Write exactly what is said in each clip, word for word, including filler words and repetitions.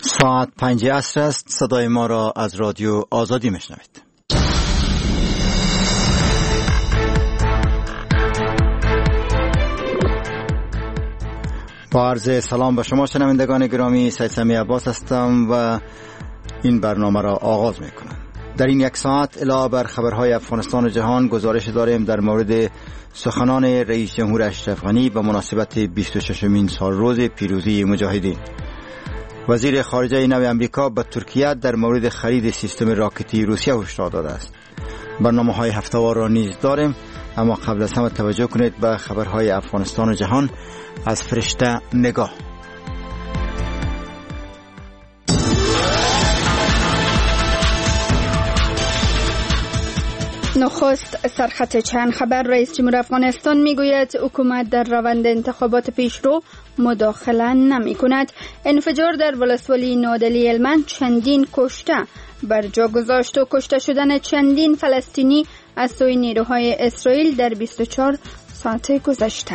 ساعت پنج عصر است. صدای ما را از رادیو آزادی میشنوید. با عرض سلام به شما شنوندگان گرامی، سید سمیع عباس هستم و این برنامه را آغاز میکنم. در این یک ساعت علاوه بر خبرهای افغانستان و جهان گزارش داریم در مورد سخنان رئیس جمهور اشرف غنی به مناسبت بیست و ششمین سال روز پیروزی مجاهدین. وزیر خارجه نو امریکا به ترکیه در مورد خرید سیستم راکتی روسیه هشدار داده است. برنامه‌های هفته‌وار را نیز داریم، اما قبل از همه توجه کنید به خبرهای افغانستان و جهان از فرشته نگاه. نخست سرخط چند خبر. رئیس جمهور افغانستان میگوید حکومت در روند انتخابات پیشرو مداخله نمی کند. انفجار در ولسوالی نادلی هلمند چندین کشته بر جا گذاشت و کشته شدن چندین فلسطینی از سوی نیروهای اسرائیل در بیست و چهار ساعت گذشته.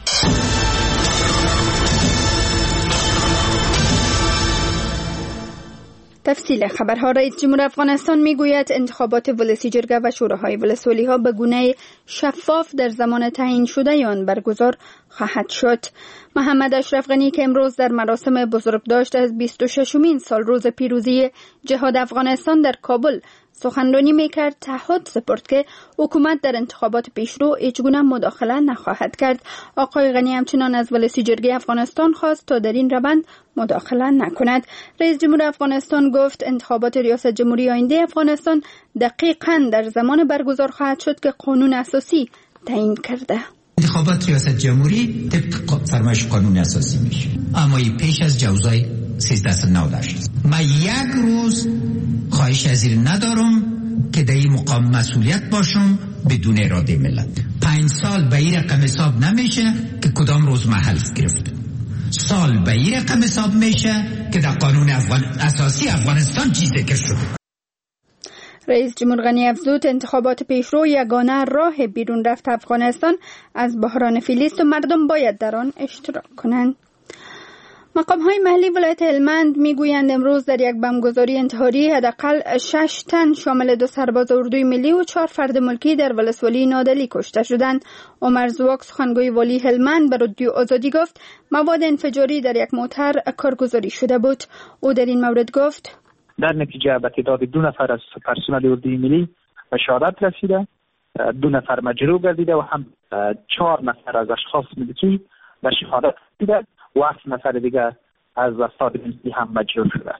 تفصیل خبرها. رئیس جمهور افغانستان میگوید انتخابات ولسی جرگه و شوراهای ولسوالی ها به گونه شفاف در زمان تعیین شده آن برگزار خواهد شد. محمد اشرف غنی که امروز در مراسم بزرگداشت از بیست و ششمین سال روز پیروزی جهاد افغانستان در کابل سخنرانی میکرد، تعهد سپرد که حکومت در انتخابات پیشرو هیچگونه مداخله نخواهد کرد. آقای غنی همچنان از ولسی جرگه افغانستان خواست تا در این روند مداخله نکند. رئیس جمهور افغانستان گفت انتخابات ریاست جمهوری آینده افغانستان دقیقاً در زمان برگزار خواهد شد که قانون اساسی تعیین کرده. انتخابات ریاست جمهوری طبق فرمایش قانون اساسی میشه، اما این پیش از جوزای سیزده نو داشت. من یک روز خواهش از این ندارم که در این مقام مسئولیت باشم بدون اراده ملت. پنج سال به این رقم حساب نمیشه که کدام روز محل گرفت. سال به این رقم حساب میشه که در قانون افغان اساسی افغانستان چیز ذکر شده. رئیس جمهور غنی افزود انتخابات پیشرو یگانه راه بیرون رفت افغانستان از بحران فعلی است و مردم باید در آن اشتراک کنند. مقام‌های محلی ولایت هلمند میگویند امروز در یک بمبگذاری انتحاری حداقل شش تن شامل دو سرباز اردوی ملی و چهار فرد ملکی در ولسوالی نادلی کشته شدند. عمر زواک سخنگوی والی هلمند به رادیو آزادی گفت مواد انفجاری در یک موتر کارگزاری شده بود. او در این مورد گفت در نتیجه به تعداد دو نفر از پرسنل اردوی ملی به شهادت رسیده، دو نفر مجروح گردیده و هم چهار نفر از اشخاص ملکی به شهادت رسیده و هفت نفر دیگر از افراد ملکی هم مجروح شده.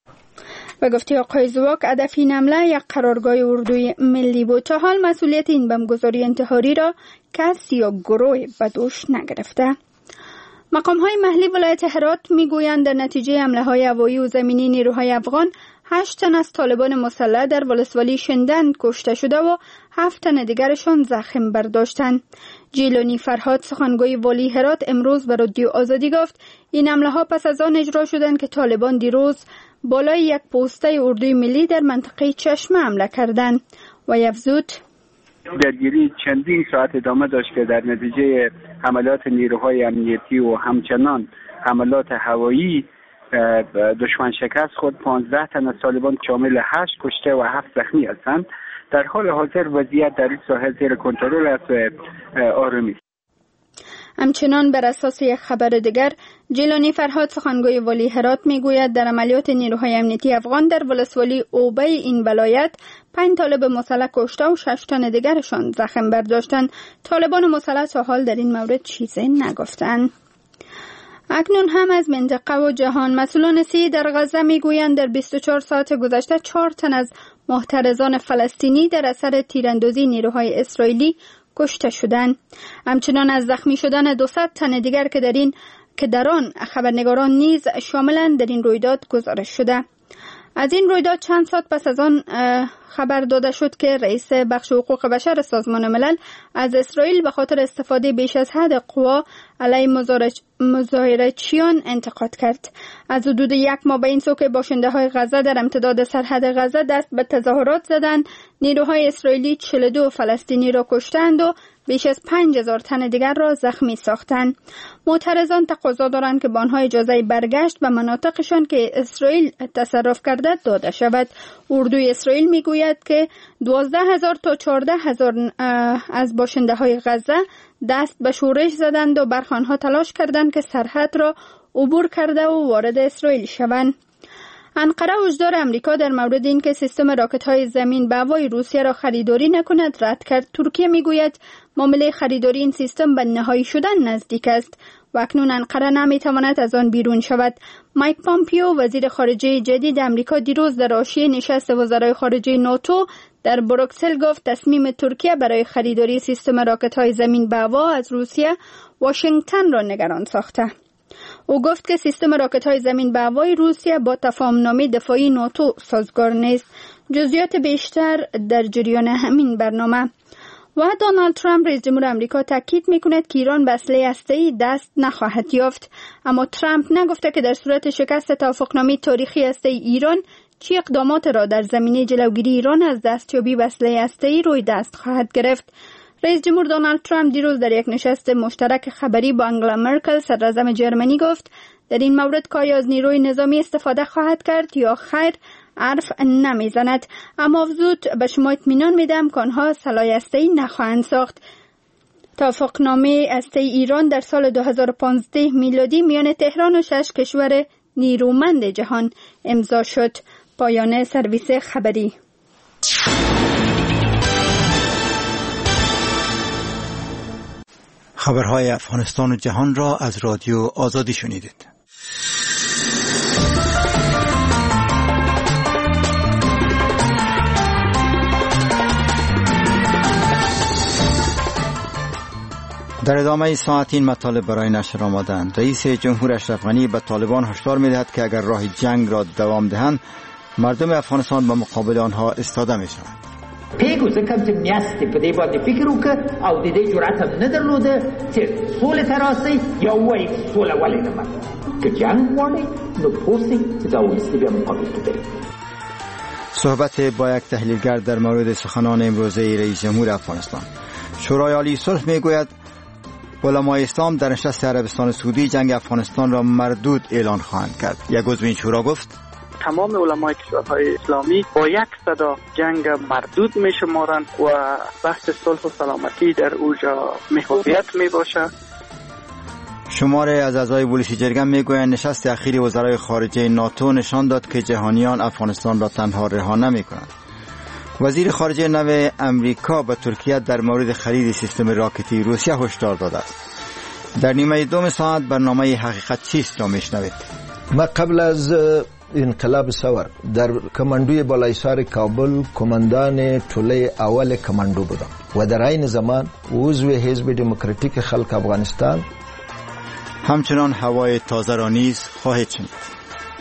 و گفتی آقای زواک هدف این حمله یک قرارگاه اردوی ملی بود. تا حال مسئولیت این بمبگذاری انتحاری را کسی یا گروه به دوش نگرفته. مقام‌های محلی ولایت هرات میگویند در نتیجه حمله‌های هوایی و زمینی نیروهای افغان هشت تن از طالبان مسلح در ولسوالی شندن کشته شده و هفت تن دیگرشان زخم برداشتند. جیلانی فرهاد سخنگوی والی هرات امروز به رادیو آزادی گفت این حمله‌ها پس از آن اجرا شدند که طالبان دیروز بالای یک پوسته اردوی ملی در منطقه چشمه حمله کردند. و افزود درگیری چندین ساعت ادامه داشت که در نتیجه حملات نیروهای امنیتی و همچنان حملات هوایی دشمن شکست خود پانزده تن از طالبان شامل هشت کشته و هفت زخمی هستند. در حال حاضر وضعیت در این ساحل زیر کنترل است و آرامی است. همچنان بر اساس یک خبر دیگر جیلانی فرهاد سخنگوی والی هرات میگوید در عملیات نیروهای امنیتی افغان در ولسوالی اوبه این ولایت پنج طالب مسلح کشته و شش تن دیگرشان زخم برداشتند. طالبان مسلح تا حال در این مورد چیزی نگفتند. اکنون هم از منطقه و جهان. مسئولان سی در غزه میگویند در بیست و چهار ساعت گذشته چهار تن از محترضان فلسطینی در اثر تیراندازی نیروهای اسرائیلی کشته شدند. همچنان از زخمی شدن دویست تن دیگر که در این که در آن خبرنگاران نیز شاملند در این رویداد گزارش شده. از این رویداد چند ساعت پس از آن خبر داده شد که رئیس بخش حقوق بشر سازمان ملل از اسرائیل به خاطر استفاده بیش از حد قوا علیه مظاهره‌چیان انتقاد کرد. از حدود یک ماه به این سو که باشنده های غزه در امتداد سرحد غزه دست به تظاهرات زدند، نیروهای اسرائیلی چهل و دو فلسطینی را کشتند و بیش از پنج هزار تن دیگر را زخمی ساختند. معترضان تقاضا دارند که به آنها اجازه برگشت به مناطقشان که اسرائیل تصرف کرده داده شود. اردوی اسرائیل میگوید که دوازده هزار تا چهارده هزار از باشنده های غزه دست به شورش زدند و برخی آنها تلاش کردند که سرحد را عبور کرده و وارد اسرائیل شوند. انقره هشدار امریکا در مورد اینکه سیستم راکت‌های زمین به هوای روسیه را خریداری نکند رد کرد. ترکیه میگوید معامله خریداری این سیستم به نهایی شدن نزدیک است و اکنون انقره نمیتواند از آن بیرون شود. مایک پامپیو وزیر خارجه جدید امریکا دیروز در حاشیه نشست وزرای خارجه ناتو در بروکسل گفت تصمیم ترکیه برای خریداری سیستم راکت‌های زمین به هوا از روسیه واشنگتن را نگران ساخته. او گفت که سیستم راکت‌های زمین به هوای روسیه با تفاهم‌نامه دفاعی ناتو سازگار نیست. جزئیات بیشتر در جریان همین برنامه. و دونالد ترامپ رئیس جمهور آمریکا تاکید می‌کند که ایران به اسلحه هسته‌ای دست نخواهد یافت، اما ترامپ نگفته که در صورت شکست توافقنامه تاریخی هسته ایران چه اقدامات را در زمینه جلوگیری ایران از دستیابی به اسلحه هسته‌ای روی دست خواهد گرفت. رئیس جمهور دونالد ترامپ دیروز در یک نشست مشترک خبری با انگلا مرکل صدراعظم جرمنی گفت در این مورد که از نیروی نظامی استفاده خواهد کرد یا خیر حرف نمیزند، اما افزود به شما اطمینان میدم که آنها سلاح هسته‌ای نخواهند ساخت. توافقنامه هسته‌ای ایران در سال دو هزار و پانزده میلادی میان تهران و شش کشور نیرومند جهان امضا شد. پایان سرویس خبری. خبرهای افغانستان و جهان را از رادیو آزادی شنیدید. در ادامه ساعت این مطالب برای نشر آمدند. رئیس جمهور اشرف غنی به طالبان هشدار می‌دهد که اگر راه جنگ را دوام دهند مردم افغانستان به مقابل آنها استاده می‌شوند. پیگو زکم چې میاستی په دې باندې فکر وکړ او د دې جرأت هم نه درلوده چې سولې ته راسئ یا ووایي سوله ولې نه مني. که جنگ غواړئ نو پوه سئ چې دا ولسي بیا مقابل کې درېږي. صحبت با یک تحلیلگر در مورد سخنان امروزه رئیس جمهور افغانستان. شورای عالی صلح میگوید علمای اسلام در نشست عربستان سعودی جنگ افغانستان را مردود اعلان خواهند کرد. یک عضو این شورا گفت تمام علمای کشورهای اسلامی با یک صدا جنگ مردود می شمارند و بحث صلح و سلامتی در اوجا محوریت می باشد. شماره از اعضای پلیس جرگم میگویند نشست اخیر وزرای خارجه ناتو نشان داد که جهانیان افغانستان را تنها رها نمی کنند. وزیر خارجه نو امریکا به ترکیه در مورد خرید سیستم راکتی روسیه هشدار داده است. در نیمه دوم ساعت برنامه حقیقت چیست را میشنوید. ما قبل از انقلاب ثور در کماندوی بالایسار کابل کماندان طوله اول کماندو بودم و در این زمان عضو حزب دموکراتیک خلق افغانستان. همچنان هوای تازه را نیز خواهید شنید.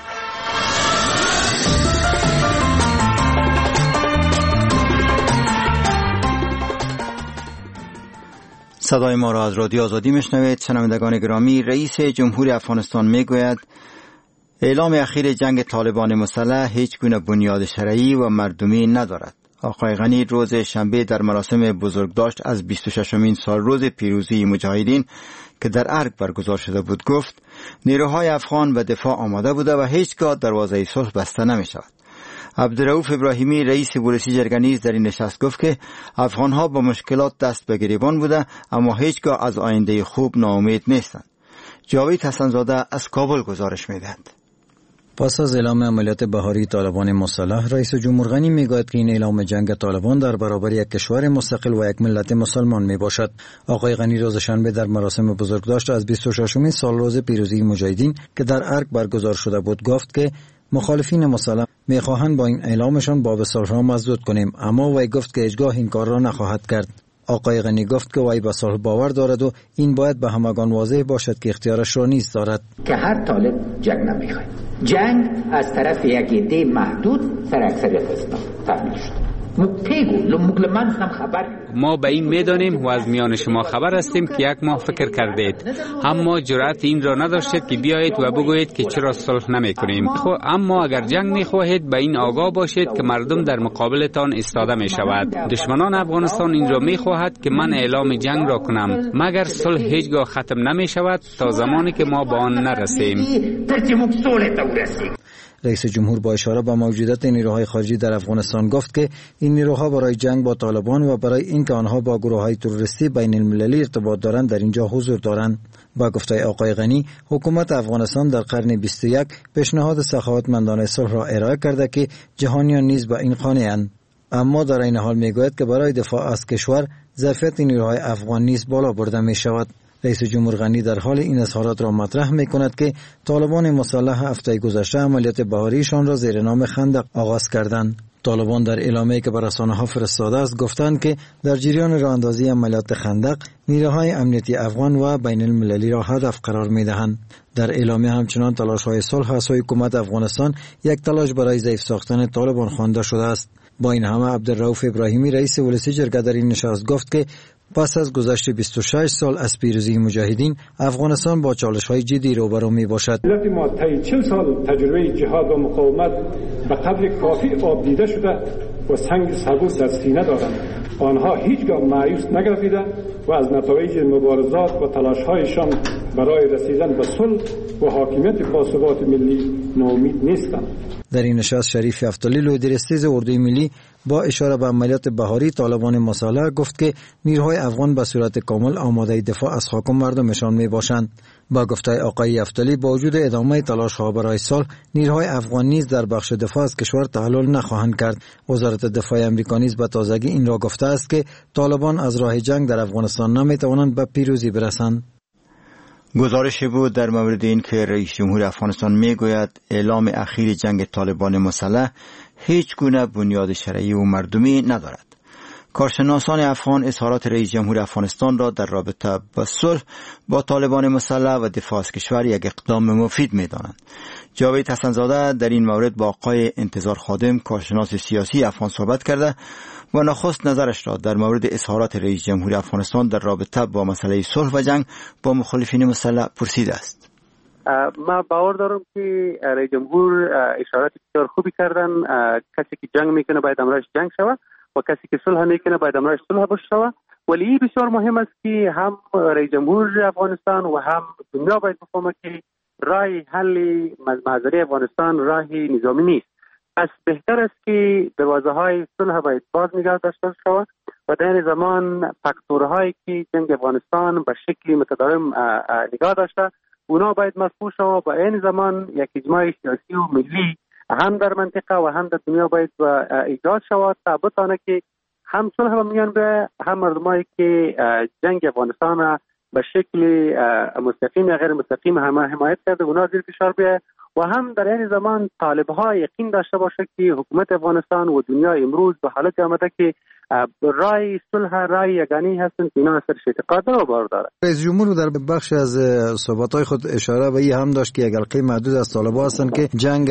صدای ما را از رادیو آزادی میشنوید. شنوندگان گرامی، رئیس جمهور افغانستان میگوید اعلام اخیر جنگ طالبان مسلح هیچ گونه بنیاد شرعی و مردمی ندارد. آقای غنی روز شنبه در مراسم بزرگداشت از بیست و ششمین سال روز پیروزی مجاهدین که در ارگ برگزار شده بود گفت نیروهای افغان به دفاع آماده بوده و هیچگاه دروازه صلح بسته نمی شود. عبدالرؤوف ابراهیمی رئیس پلیس جرگه در این نشست گفت که افغانها با مشکلات دست به گریبان بوده اما هیچگاه از آینده خوب ناامید نیستند. جاوید حسنزاده از کابل گزارش می‌دهد. پس از اعلام عملیات بهاری طالبان مسلح، رئیس جمهور غنی میگوید که این اعلام جنگ طالبان در برابر یک کشور مستقل و یک ملت مسلمان می باشد. آقای غنی روز شنبه در مراسم بزرگداشت از بیست و ششمین سال روز پیروزی مجاهدین که در ارگ برگزار شده بود گفت که مخالفین مسلح میخواهند با این اعلامشان باب صلح را مسدود کنیم، اما وی گفت که هیچگاه این کار را نخواهد کرد. آقای غنی گفت که وی به صلح باور دارد و این باید به همگان واضح باشد که اختیارش را نیز دارد. که هر طالب جنگ نمیخواهد. جنگ از طرف یک عده محدود سر اکثریت اسلام تحمیل شد. ما به این میدانیم و از میان شما خبر هستیم که یک ماه فکر کردید، اما جرأت این را نداشتید که بیایید و بگویید که چرا صلح نمی کنیم. اما اگر جنگ می خواهید به این آگاه باشید که مردم در مقابلتان ایستاده می شود. دشمنان افغانستان این را می خواهد که من اعلام جنگ را کنم، مگر صلح هیچگاه ختم نمی شود تا زمانی که ما به آن نرسیم. رئیس جمهور با اشاره به موجودیت نیروهای خارجی در افغانستان گفت که این نیروها برای جنگ با طالبان و برای اینکه آنها با گروه‌های تروریستی بین المللی ارتباط دارند در اینجا حضور دارند. با گفته آقای غنی، حکومت افغانستان در قرن بیست و یک پیشنهاد سخاوتمندانه صلح را ارائه کرده که جهانیان نیز به این قانع‌اند، اما در این حال میگوید که برای دفاع از کشور ظرفیت نیروهای افغان نیز بالا برده می شود. رئیس جمهور غنی در حال این اظهارات را مطرح می کند که طالبان مسلح هفته گذشته عملیات بهاریشان را زیر نام خندق آغاز کردند. طالبان در اعلامیه‌ای که بر رسانه‌ها فرستاده است گفتند که در جریان راه اندازی عملیات خندق نیروهای امنیتی افغان و بین المللی را هدف قرار می‌دهند. در اعلامیه همچنان تلاش‌های صلح از حکومت افغانستان یک تلاش برای ضعیف ساختن طالبان خوانده شده است. با این همه عبدالرؤوف ابراهیمی رئیس ولسی جرگه در این نشست گفت که پس از گذشت بیست و شش سال از پیروزی مجاهدین، افغانستان با چالش‌های جدی روبرو می‌باشد. ملت ما طی چهل سال تجربه جهاد و مقاومت به قدر کافی آب دیده شده و سنگ ثبوت در سینه دارند. آنها هیچگاه مایوس نگردیده و از نتایج مبارزات و تلاش‌هایشان برای رسیدن به صلح و حاکمیت باثبات ملی ناامید نیستند. در این نشست شریف افتالی لویدرستیز اردوی ملی با اشاره به عملیات بهاری طالبان مسلح گفت که نیروهای افغان به صورت کامل آماده دفاع از خاک و مردمشان می باشند. با گفته آقای افتالی با وجود ادامه تلاش‌ها برای صلح، نیروهای افغان نیز در بخش دفاع از کشور تحلل نخواهند کرد. وزارت دفاع آمریکا نیز به تازگی این را گفته است که طالبان از راه جنگ در افغانستان نمی توانند به پیروزی برسند. گزارشی بود در مورد این که رئیس جمهور افغانستان میگوید اعلام اخیر جنگ طالبان مسلح هیچ گونه بنیاد شرعی و مردمی ندارد. کارشناسان افغان اظهارات رئیس جمهور افغانستان را در رابطه با صلح با طالبان مسلح و دفاع از کشور یک اقدام مفید می‌دانند. جاوید حسن‌زاده در این مورد با آقای انتظار خادم کارشناس سیاسی افغان صحبت کرده و نخست نظرش را در مورد اظهارات رئیس جمهور افغانستان در رابطه با مسئله صلح و جنگ با مخالفین مسلح پرسیده است. ما باور دارم که رئیس جمهور اشارات بسیار خوبی کردن. کسی که جنگ میکنه باید امرش جنگ شود و کسی که صلح میکنه باید امرش صلح باشه. ولی بسیار مهم است که هم رئیس جمهور افغانستان و هم دنیا باید بفهمه که راه حل معذری افغانستان راه نظامی نیست. پس بهتر است که دروازه‌های صلح باید باز نگاه داشته شود و در این زمان فاکتورهایی که جنگ افغانستان به شکلی متداوم نگاه داشته اونا باید مرفوع شود و این زمان یک اجماع سیاسی و ملی هم در منطقه و هم در دنیا باید ایجاد شود تا بتونه که هم صلح به میان بیاید، هم مردمایی که جنگ افغانستان به شکل مستقیم یا غیر مستقیم هم حمایت کرده اونا زیر فشار بیاید و هم در این زمان طالب‌ها یقین داشته باشه که حکومت افغانستان و دنیا امروز به حالت آمده که راه صلح راه یگانه‌ای هستند که اینا سرش اعتقاد داره و باور داره. رئیس جمهور در بخش از صحبت‌های خود اشاره به این هم داشت که یک حلقه محدود از طالب‌ها هستند که جنگ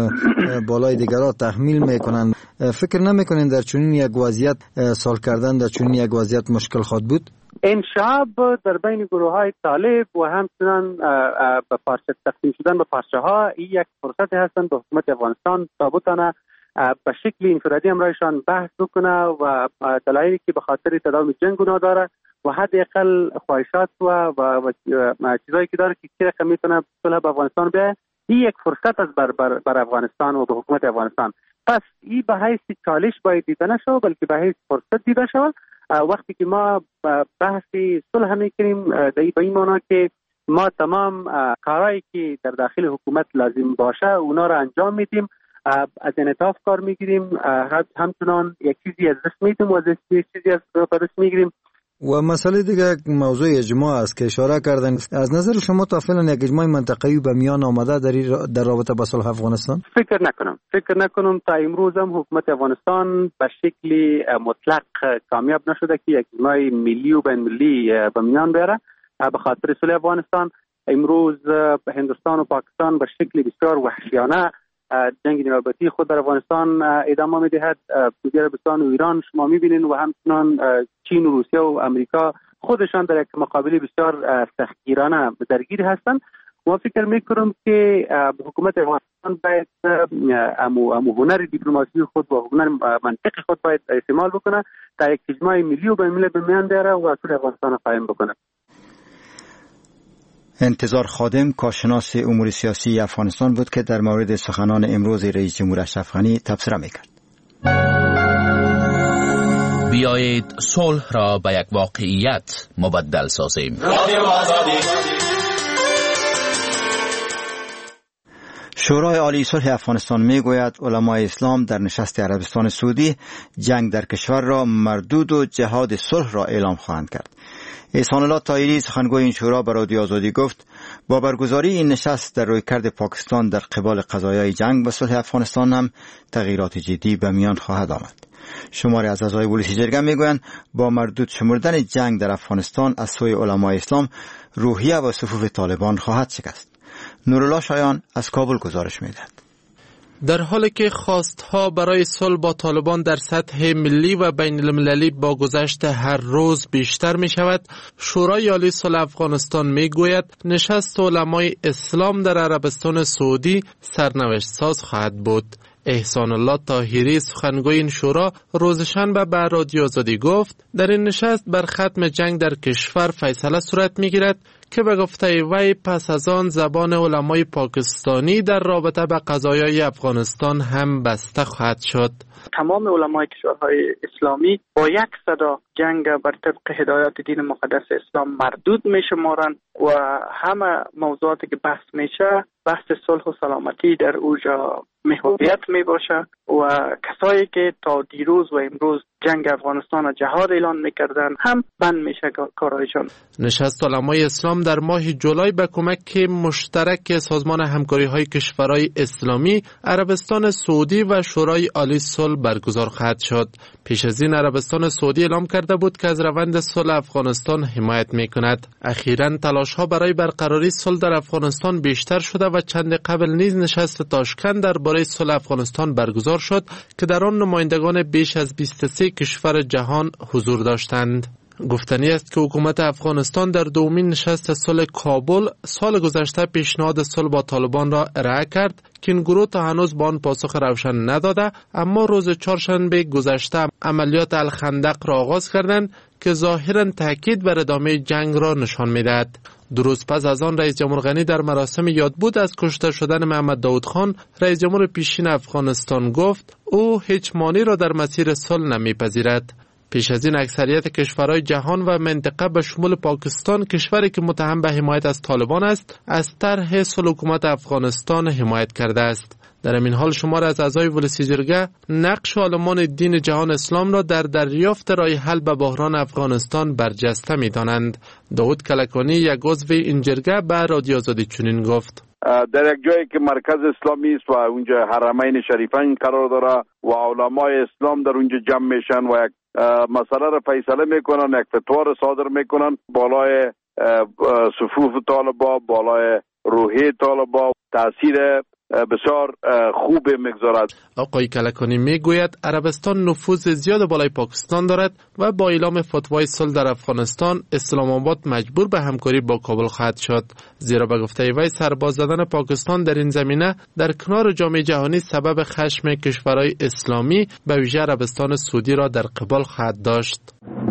بالای دیگران تحمیل میکنند. فکر نمیکنین در چنین یک وضعیت صلح کردن در چنین یک وضعیت مشکل خواهد بود؟ انشعاب در بین گروه‌های طالب و همچنان به پارچه تقسیم شدن به پارچه‌ها این یک فرصت هستند به حکومت افغانستان تا بتونه به شکل انفرادی امرایشان بحث بکنه و دلایلی که به خاطر تداوم جنگ اونا داره و حداقل خواهشات و و چیزایی که داره که چه رقم میتونه صلح به افغانستان بیاید، این یک فرصت است بر, بر, بر افغانستان و به حکومت افغانستان. پس این به حیث چالش باید دیده نشود بلکه به حیث فرصت دیده شود. وقتی که ما بحثی صلح میکنیم به این معنی که ما تمام کارهایی که در داخل حکومت لازم باشه اونا را انجام میدیم، از انعطاف کار میگیریم، همچنان یک چیزی از دست میدیم و از چیزی از دست میگیریم. و مسئله دیگه موضوع اجماع است که اشاره کردن. از نظر شما تا فعلا یک اجماع منطقه‌ای به میان آمده در در رابطه با صلح افغانستان؟ فکر نکنم فکر نکنم تا امروز هم حکومت افغانستان به شکلی مطلق کامیاب نشده که یک اجماع ملی و بین ملی به میان بیاره به خاطر صلح افغانستان. امروز هندوستان و پاکستان به شکل بسیار وحشیانه جنگ نیابتی خود در افغانستان ادامه می‌دهد. سعودی عربستان و ایران شما می‌بینید و همچنان چین و روسیه و امریکا خودشان در یک مقابله بسیار سختگیرانه درگیر هستند. ما فکر می‌کنم که حکومت افغانستان باید امو امو هنر دیپلماسی خود و هنر منطقی خود باید استعمال بکنه تا یک اجماع ملی و بین‌المللی به میان بیاره و اصول افغانستان قائم بکنه. انتظار خادم کارشناس امور سیاسی افغانستان بود که در مورد سخنان امروز رئیس جمهور اشرف غنی تبصره میکرد. بیایید صلح را به یک واقعیت مبدل سازیم. شورای عالی صلح افغانستان میگوید علمای اسلام در نشست عربستان سعودی جنگ در کشور را مردود و جهاد صلح را اعلام خواهند کرد. احسان الله طاهری سخنگوی این شورا به رادیو آزادی گفت با برگزاری این نشست در رویکرد پاکستان در قبال قضایای جنگ و صلح افغانستان هم تغییرات جدی به میان خواهد آمد. شماری از اعضای پلیس جرگه میگویند با مردود شمردن جنگ در افغانستان از سوی علمای اسلام روحیه و صفوف طالبان خواهد شکست. نورالله شایان از کابل گزارش میدهد. در حالی که خواستها برای صلح با طالبان در سطح ملی و بین المللی با گذشت هر روز بیشتر می شود، شورای عالی صلح افغانستان می گوید نشست علمای اسلام در عربستان سعودی سرنوشت ساز خواهد بود. احسان الله طاهری سخنگوی این شورا روز شنبه به رادیو آزادی گفت در این نشست بر ختم جنگ در کشور فیصله صورت می گیرد که به گفته وی پس از آن زبان علمای پاکستانی در رابطه به قضایای افغانستان هم بسته خواهد شد. تمام علمای کشورهای اسلامی با یک صدا جنگ بر طبق هدایات دین مقدس اسلام مردود می شمارند و همه موضوعاتی که بحث میشه بحث صلح و سلامتی در اوجا محوریت می باشه و کسایی که تا دیروز و امروز جنگ افغانستان و جهاد اعلان میکردن هم بند میشه کارایشان. نشست علمای اسلام در ماه جولای به کمک مشترک سازمان همکاری های کشورهای اسلامی، عربستان سعودی و شورای عالی صلح برگزار خواهد شد. پیش از این عربستان سعودی اعلام کرده بود که از روند صلح افغانستان حمایت میکند. اخیراً تلاش ها برای برقراری صلح در افغانستان بیشتر شده و چند قبل نیز نشست تاشکند درباره صلح افغانستان برگزار شد که در آن نمایندگان بیش از بیست و سه کشور جهان حضور داشتند. گفتنی است که حکومت افغانستان در دومین نشست صلح کابل سال گذشته پیشنهاد صلح با طالبان را ارائه کرد که این گروه تا هنوز با آن پاسخ روشن نداده، اما روز چهارشنبه گذشته عملیات الخندق را آغاز کردند که ظاهراً تاکید بر ادامه جنگ را نشان می‌دهد. دو روز پس از آن رئیس جمهور غنی در مراسم یادبود از کشته شدن محمد داود خان، رئیس جمهور پیشین افغانستان گفت او هیچ مانعی را در مسیر صلح نمی‌پذیرد. پیش از این اکثریت کشورهای جهان و منطقه به شمول پاکستان، کشوری که متهم به حمایت از طالبان است، از طرح صلح حکومت افغانستان حمایت کرده است. در این حال شمار از اعضای ولسی جرگه نقش عالمان دین جهان اسلام را در دریافت راه حل به بحران افغانستان برجسته می‌دانند. داود کلکانی یک عضو این جرگه به رادیو آزادی چنین گفت: در یک جایی که مرکز اسلامی است و اونجا حرمین شریفین قرار داره و علمای اسلام در اونجا جمع میشن و یک مسئله را فیصله میکنن، یک فتوا را صادر میکنن بالای صفوف طالبا، بالای روحی طالبا، تاثیر بسیار خوب میگذارد. آقای کلکانی میگوید عربستان نفوذ زیاد بالای پاکستان دارد و با اعلام فتوای صلح در افغانستان اسلام آباد مجبور به همکاری با کابل خواهد شد، زیرا به گفته وی سرباز زدن پاکستان در این زمینه در کنار جامعه جهانی سبب خشم کشورهای اسلامی به ویژه عربستان سعودی را در قبال خواهد داشت.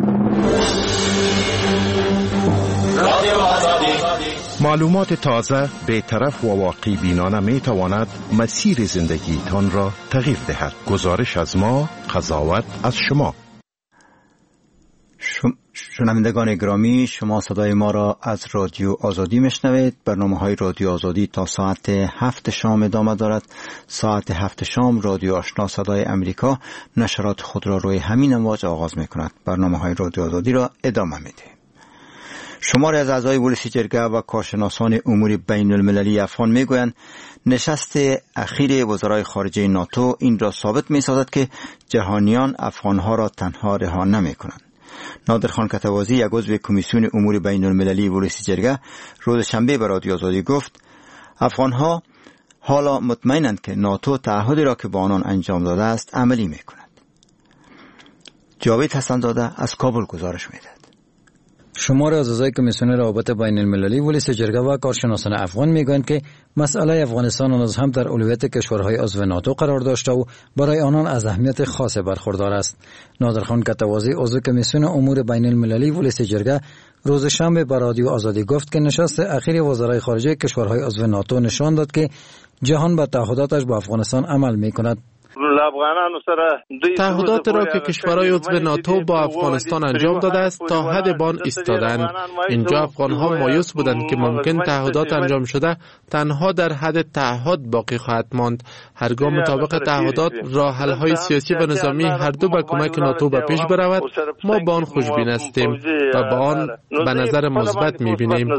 معلومات تازه، بی‌طرف و واقعی بینانه می تواند مسیر زندگی تان را تغییر دهد. گزارش از ما، قضاوت از شما. شنوندگان گرامی، شما صدای ما را از رادیو آزادی میشنوید. برنامه های رادیو آزادی تا ساعت هفت شام ادامه دارد. ساعت هفت شام رادیو آشنا صدای امریکا نشرات خود را روی همین امواج آغاز می کند. برنامه های رادیو آزادی را ادامه می دهیم. شماری از اعضای ولسی جرگه و کارشناسان امور بین المللی افغان میگویند نشست اخیر وزرای خارجه ناتو این را ثابت می سازد که جهانیان افغانها را تنها رها نمی کنند. نادر خان کتوازی، یک عضو کمیسیون امور بین المللی ولسی جرگه، روز شنبه به رادیو آزادی گفت افغانها حالا مطمئنند که ناتو تعهدی را که با آنان انجام داده است عملی می کند. جاوید حسن‌زاده از کابل گزارش می دهد. شمار از اعضای کمیسیون روابط بین المللی ولیس جرگه و کارشناسان افغان میگویند که مسئله افغانستان آن هم در اولویت کشورهای عضو ناتو قرار داشته و برای آنان از اهمیت خاص برخوردار است. نادرخان کتوازی عضو کمیسیون امور بین المللی ولیس جرگه روز شنبه به رادیو آزادی گفت که نشست اخیر وزرای خارجه کشورهای عضو ناتو نشان داد که جهان به تعهداتش با افغانستان عمل میکند. تعهدات را که کشورهای عضو ناتو با افغانستان انجام داده است تا حد بان ایستادند. اینجا افغانها مایوس بودند که ممکن تعهدات انجام شده تنها در حد تعهد باقی خواهد ماند. هرگاه مطابق تعهدات راه حل های سیاسی و نظامی هر دو به کمک ناتو به پیش برود، ما با آن خوشبین هستیم و با آن به نظر مثبت می‌بینیم.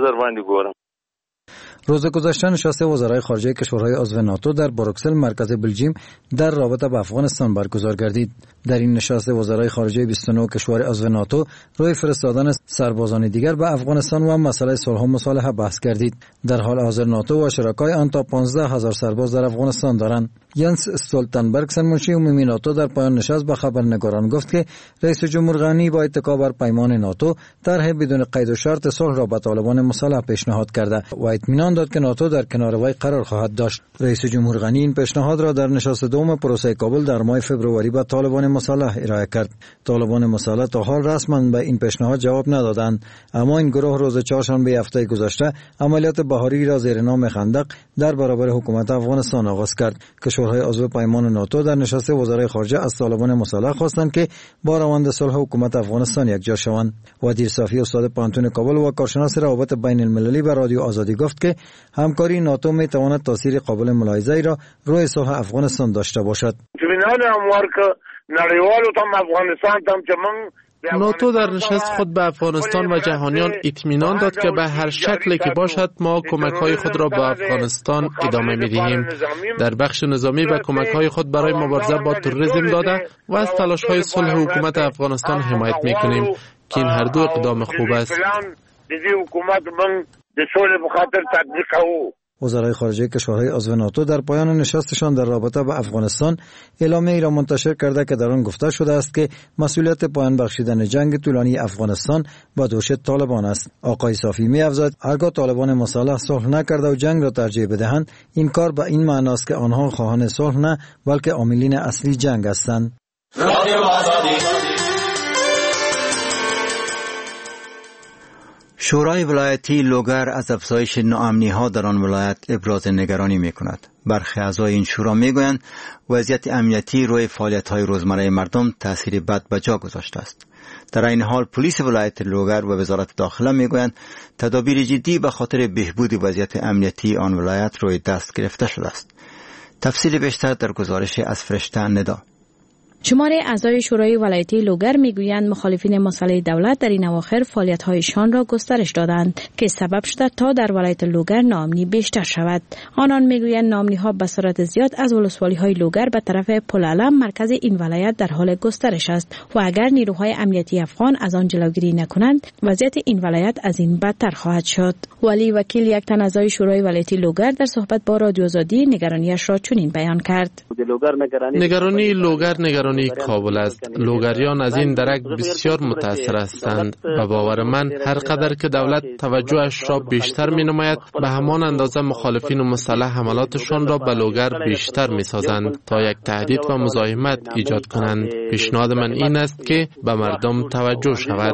روز گذشته نشست وزرای خارجه کشورهای عضو ناتو در بروکسل مرکز بلژیم در رابطه با افغانستان برگزار گردید. در این نشست وزرای خارجه بیست و نه کشور عضو ناتو روی فرستادن سربازان دیگر به افغانستان و مسئله صلح و مصالحه بحث کردید. در حال حاضر ناتو و شرکای آن تا پانزده هزار سرباز در افغانستان دارند. ینس استولتنبرگ سرمنشی عمومی ناتو در پایان نشست به خبرنگاران گفت که رئیس جمهور غنی با اتکا بر پیمان ناتو طرح بدون قید و شرط صلح را به طالبان مسلح پیشنهاد کرده و اطمینان داد که ناتو در کنار وی قرار خواهد داشت. رئیس جمهور غنی این پیشنهاد را در نشست دوم پروسه کابل در ماه فوریه با طالبان مسلح ارائه کرد. طالبان مسلح تا حال رسما به این پیشنهاد جواب ندادند، اما این گروه روز چهارشنبه هفته گذشته عملیات بهاری را زیر نام خندق در برابر حکومت افغانستان آغاز کرد. کشورهای عضو پیمان ناتو در نشست وزرای خارجه از طالبان مسلح خواستند که با روند صلح حکومت افغانستان یکجا شوند. وزیر صافی استاد پانتون کابل و کارشناس روابط بین المللی به رادیو آزادی گفت که همکاری ناتو می تواند تاثیر قابل ملاحظه‌ای را روی صلح افغانستان داشته باشد. ناتو در نشست خود به افغانستان و جهانیان اطمینان داد که به هر شکلی که باشد ما کمک‌های خود را به افغانستان ادامه می‌دهیم. در بخش نظامی و کمک‌های خود برای مبارزه با تروریسم داده و از تلاش‌های صلح حکومت افغانستان حمایت می‌کنیم که این هر دو اقدام خوب است. وزرای خارجه کشورهای عضو ناتو در پایان نشستشان در رابطه با افغانستان اعلامیه ای را منتشر کرده که در آن گفته شده است که مسئولیت پایان بخشیدن جنگ طولانی افغانستان با دوش طالبان است. آقای صافی می‌افزاید هرگاه طالبان مسلح صلح نکرده و جنگ را ترجیح بدهند، این کار به این معنی است که آنها خواهان صلح نه بلکه عاملین اصلی جنگ هستند. شورای ولایتی لوگر از افزایش ناامنی‌ها در آن ولایت ابراز نگرانی می‌کند. برخی اعضای این شورا می‌گویند وضعیت امنیتی روی فعالیت‌های روزمره مردم تأثیر بد به جا گذاشته است. در این حال پلیس ولایت لوگر و وزارت داخله می‌گویند تدابیر جدی به خاطر بهبود وضعیت امنیتی آن ولایت روی دست گرفته شده است. تفصیل بیشتر در گزارش از فرشته ندا. شمار اعضای شورای ولایتی لوگر میگویند مخالفین مسئله دولت در این اواخر فعالیت‌هایشان را گسترش دادند که سبب شده تا در ولایت لوگر ناامنی بیشتر شود. آنان میگویند ناامنی‌ها به صورت زیاد از ولسوالی‌های لوگر به طرف پلعلم مرکز این ولایت در حال گسترش است و اگر نیروهای امنیتی افغان از آن جلوگیری نکنند وضعیت این ولایت از این بدتر خواهد شد. ولی وکیل یک تن اعضای شورای ولایتی لوگر در صحبت با رادیو آزادی نگرانیش را چنین بیان کرد. نگرانی لوگر نگرانی کابل است. لوگریان از این درک بسیار متاثر هستند و باور من هر قدر که دولت توجهش را بیشتر می نماید به همان اندازه مخالفین و مسلح حملاتشان را به لوگر بیشتر می سازند تا یک تهدید و مزاحمت ایجاد کنند. پیشنهاد من این است که به مردم توجه شود.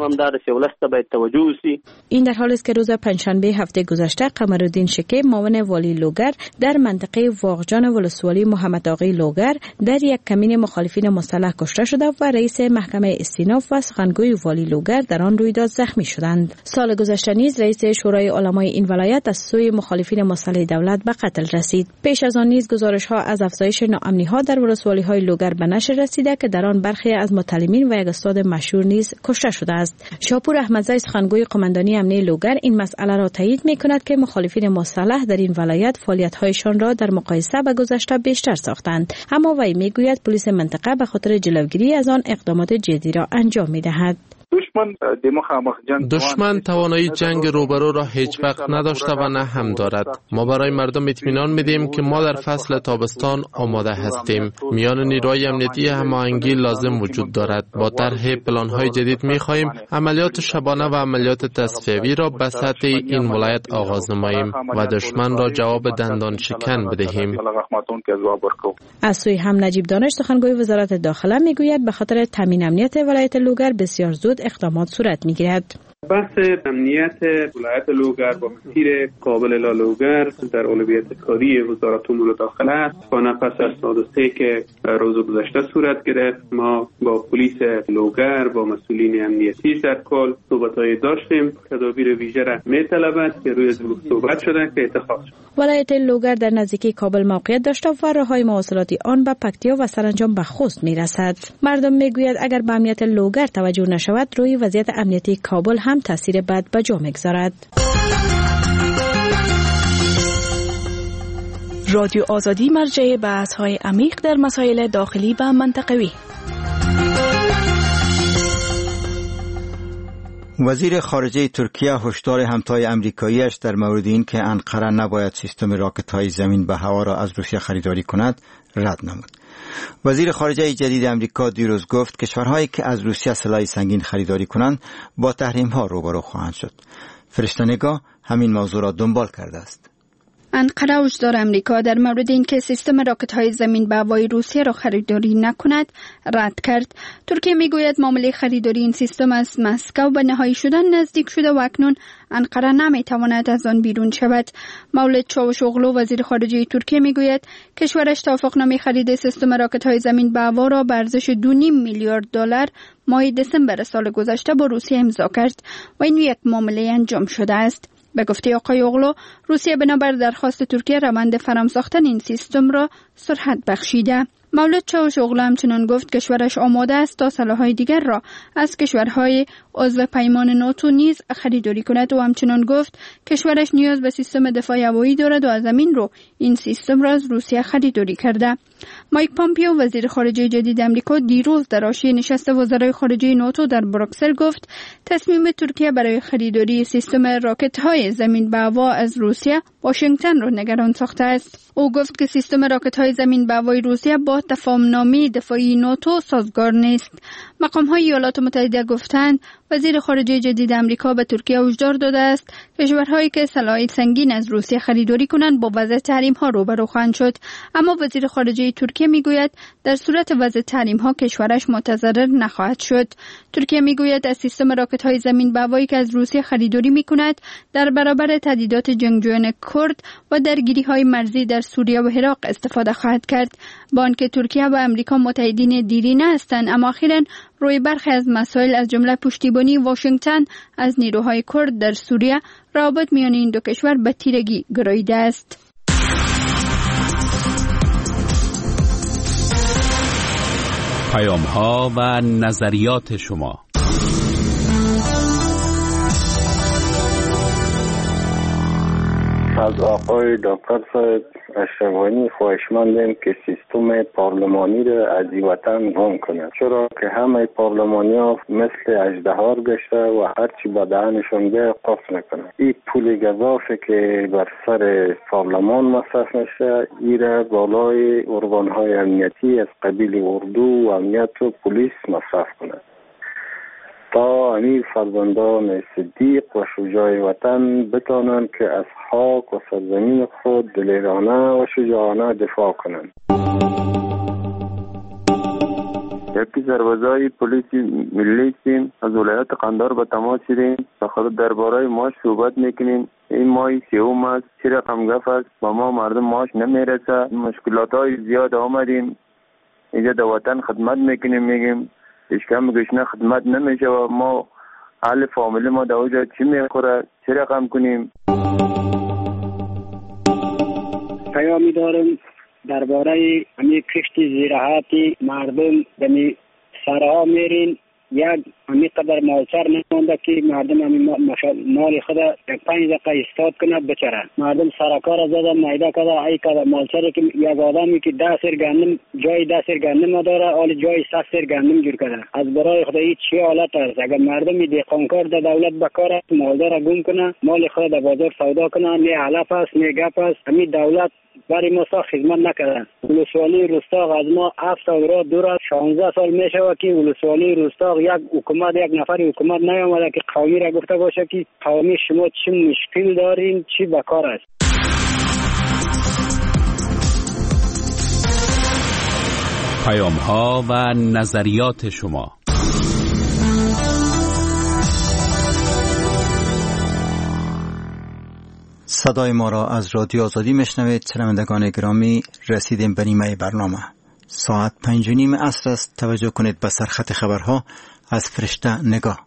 این در حالی است که روز پنجشنبه هفته گذشته قمرالدین شکیب معاون والی لوگر در منطقه واغجان ولسوالی محمد آقای لوگر در یک کمین مخالفین مسلح کشته شده و رئیس محکمه استیناف و سخنگوی والی لوگر در آن رویداد زخمی شدند. سال گذشته نیز رئیس شورای علمای این ولایت از سوی مخالفین مسلح دولت به قتل رسید. پیش از آن نیز گزارش ها از افزایش ناامنی ها در ولسوالی های لوگر به نشر رسیده که در آن برخی از متعلمین و یک استاد مشهور نیز کشته شده است. شاپور احمدزی سخنگوی قماندانی امنیه لوگر این مسئله را تایید می‌کند که مخالفین مسلح در این ولایت فعالیت‌هایشان را در مقایسه با گذشته بیشتر ساختند، اما وی می‌گوید پلیس منطقه به خاطر جلوگیری از آن اقدامات جدی را انجام می‌دهد. دشمن د مخامخ جنگ دشمن توانایی جنگ روبرو را هیچ وقت نداشته و نه هم دارد. ما برای مردم اطمینان میدیم که ما در فصل تابستان آماده هستیم. میان نیروهای امنیتی هماهنگی لازم وجود دارد. با طرح پلان‌های جدید می‌خواهیم عملیات شبانه و عملیات تصفیه‌ای را به سطح این ولایت آغاز نماییم و دشمن را جواب دندان شکن بدهیم. از سوی هم نجیب دانش سخنگوی وزارت داخله میگوید به خاطر تامین امنیت ولایت لوگر بسیار زود اقدامات صورت میگیرد. بحث امنیت ولایت لوگر با مسیر کابل الی لوگر در اولویت کاری وزارت امور داخله است. با نفس از حادثه که روز گذشته صورت گرفت، ما با پلیس لوگر با مسئولین امنیتی در کل صحبت‌های داشتیم. تدابیر ویژه را می‌طلبد که روی صحبت شده که اتخاذ شد. ولایت لوگر در نزدیکی کابل موقعیت داشته و راههای مواصلاتی آن به پکتیا و سرانجام به خوست می‌رسد. مردم می‌گویند اگر به امنیت لوگر توجه نشود، روی وضعیت امنیتی کابل هم تاثیر بد به جا می‌گذارد. رادیو آزادی مرجع بحث‌های عمیق در مسائل داخلی و منطقوی. وزیر خارجه ترکیه هشدار همتای امریکاییش در مورد این که انقره نباید سیستم راکت‌های زمین به هوا را از روسیه خریداری کند رد نمود. وزیر خارجه جدید امریکا دیروز گفت کشورهایی که از روسیه سلاح سنگین خریداری کنند با تحریم‌ها روبرو خواهند شد. فرشته‌نگاه همین موضوع را دنبال کرده است. انقره هشدار امریکا در مورد اینکه سیستم راکت‌های زمین به هوای روسیه را خریداری نکند رد کرد. ترکیه میگوید معامله خریداری این سیستم از مسکو به نهایی شدن نزدیک شده و اکنون انقره نمیتواند از آن بیرون شود. مولد چاوشوغلو وزیر خارجه ترکیه میگوید کشورش توافقنامه خرید سیستم راکت‌های زمین به هوا را به ارزش دو و نیم میلیارد دلار ماه دسامبر سال گذشته با روسیه امضا کرد و این یک معامله انجام شده است. به گفته آقای اوغلو، روسیه بنابر درخواست ترکیه روند فرام ساختن این سیستم را سرعت بخشیده. مولد چاوشوغلو همچنان گفت کشورش آماده است تا سلاح‌های دیگر را از کشورهای عضو پیمان ناتو نیز خریداری کند و همچنان گفت کشورش نیاز به سیستم دفاع هوایی دارد و از همین رو این سیستم را از روسیه خریداری کرده. مایک پامپیو وزیر خارجه جدید آمریکا دیروز در حاشیه نشست وزرای خارجه ناتو در بروکسل گفت تصمیم ترکیه برای خریداری سیستم راکت‌های زمین به هوا از روسیه واشنگتن را نگران ساخته است. او گفت که سیستم راکت‌های زمین به هوای روسیه با تفاهم‌نامه دفاعی ناتو سازگار نیست. مقام‌های ایالات متحده گفتند وزیر خارجه جدید آمریکا به ترکیه هشدار داده است کشورهایی که سلاح سنگین از روسیه خریداری کنند با وضع تحریم‌ها روبرو خواهند شد. اما وزیر خارجه ترکیه میگوید در صورت وضع تحریم‌ها کشورش متضرر نخواهد شد. ترکیه میگوید از سیستم راکت‌های زمین به هوایی که از روسیه خریداری می‌کند در برابر تهدیدات جنگجویان کرد و درگیری‌های مرزی در سوریه و عراق استفاده خواهد کرد. با آنکه ترکیه و آمریکا متحدین دیرینه هستند، اما اخیراً روی برخی از مسائل از جمله پشتیبانی واشنگتن از نیروهای کرد در سوریه روابط میان این دو کشور به تیرگی گراییده است. پیام‌ها و نظریات شما. از آقای دکتر صاحب اشرف‌غنی خواهشمندیم که سیستم پارلمانی را از این وطن گم کنند، چرا که همه پارلمانی‌ها مثل اژدها گشته و هرچی به دهنشون بیاد قفل میکنند. این پول گزافه که بر سر پارلمان مصرف میشه این را بالای ارگان‌های امنیتی از قبیل اردو و امنیت و پلیس مصرف کنند تا امیر فرزندان صدیق و شجاع وطن بتانند که از خاک و سرزمین خود دلیرانه و شجاعانه دفاع کنند. یکی سربازای پلیس ملی هستیم، از ولایت قندهار به تماس شدیم، بخاطر درباره معاش صحبت میکنیم. این ماه سوم است، چه رقم گپ است، با ما مردم معاش نمیرسه، مشکلات های زیاد آمدیم، اینجا در وطن خدمت میکنیم، میگیم اشکم گشنه خدمت نمیشه و ما حال فامیلی ما در اونجا چی میخوره، چه رقم کنیم. پیامی دارم درباره همین کشت زراعتی مردم دمی سرها میرین یک همین قدر مالچر نمانده که مردم همین مال خود یک پنج دقیقه استاد کنه بچره. مردم سرکار زدن میده کده ای کده مالچره که یک آدمی که ده سر گندم جای ده سر گندم نداره حال جای صد سر گندم جور کرده. از برای خود هیچ چی حالت است. اگر مردم دهقانکار در دولت بکاره مالدار گم کنه مال خود در بازار سودا کنه نه علف است نه گپ است. همین دولت برای ما سا خدمت نکردن. ولسوالی روستاق از ما هفت سال را دور است. شانزده سال میشه که ولسوالی روستاق یک حکومت یک نفر حکومت نیامده که قومی را گفته باشه که قومی شما چه مشکل دارین چی بکار است. پیام ها و نظریات شما. صدای ما را از رادیو آزادی میشنوید. شنوندگان گرامی، رسیدیم به نیمه برنامه. ساعت پنج و نیم عصر است. توجه کنید به سرخط خبرها از فرشته نگاه.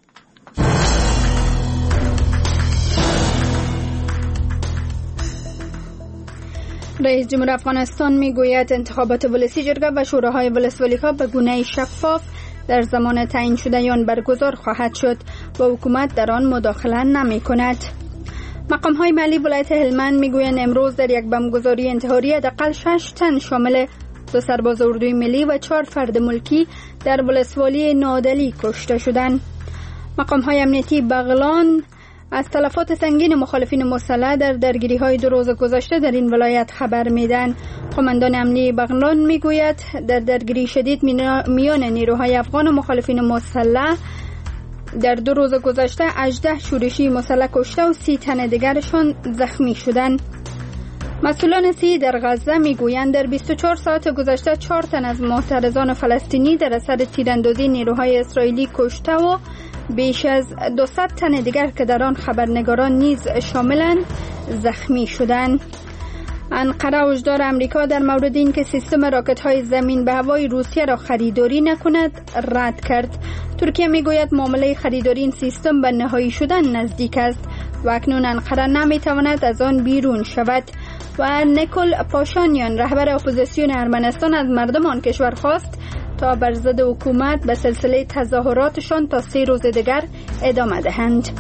رئیس جمهور افغانستان میگوید انتخابات ولسی جرگه و شوراهای ولسوالی‌ها به گونه شفاف در زمان تعیین شدگان برگزار خواهد شد و حکومت در آن مداخله نمی کند. مقام های محلی ولایت هلمند میگویند امروز در یک بمبگذاری انتحاری حداقل شش تن شامل دو سرباز اردوی ملی و چهار فرد ملکی در ولسوالی نادلی کشته شدند. مقام های امنیتی بغلان از تلفات سنگین مخالفین مسلح در درگیری های دو روز گذشته در این ولایت خبر میدن. قماندان امنی بغلان میگوید در درگیری شدید میان نیروهای افغان و مخالفین مسلح در دو روز گذشته هجده شورشی مسلح کشته و سی تن دیگرشان زخمی شدند. مسئولان سی در غزه میگویند در بیست و چهار ساعت گذشته چهار تن از معترضان فلسطینی در اثر تیراندازی نیروهای اسرائیلی کشته و بیش از دویست تن دیگر که در آن خبرنگاران نیز شاملند زخمی شدند. انقره هشدار امریکا در مورد اینکه سیستم راکت های زمین به هوای روسیه را خریداری نکند رد کرد. ترکیه میگوید معامله خریداری این سیستم به نهایی شدن نزدیک است و اکنون انقره نمیتواند از آن بیرون شود. و نیکول پاشانیان رهبر اپوزیسیون ارمنستان از مردم آن کشور خواست تا بر ضد حکومت به سلسله تظاهراتشان تا سه روز دیگر ادامه دهند.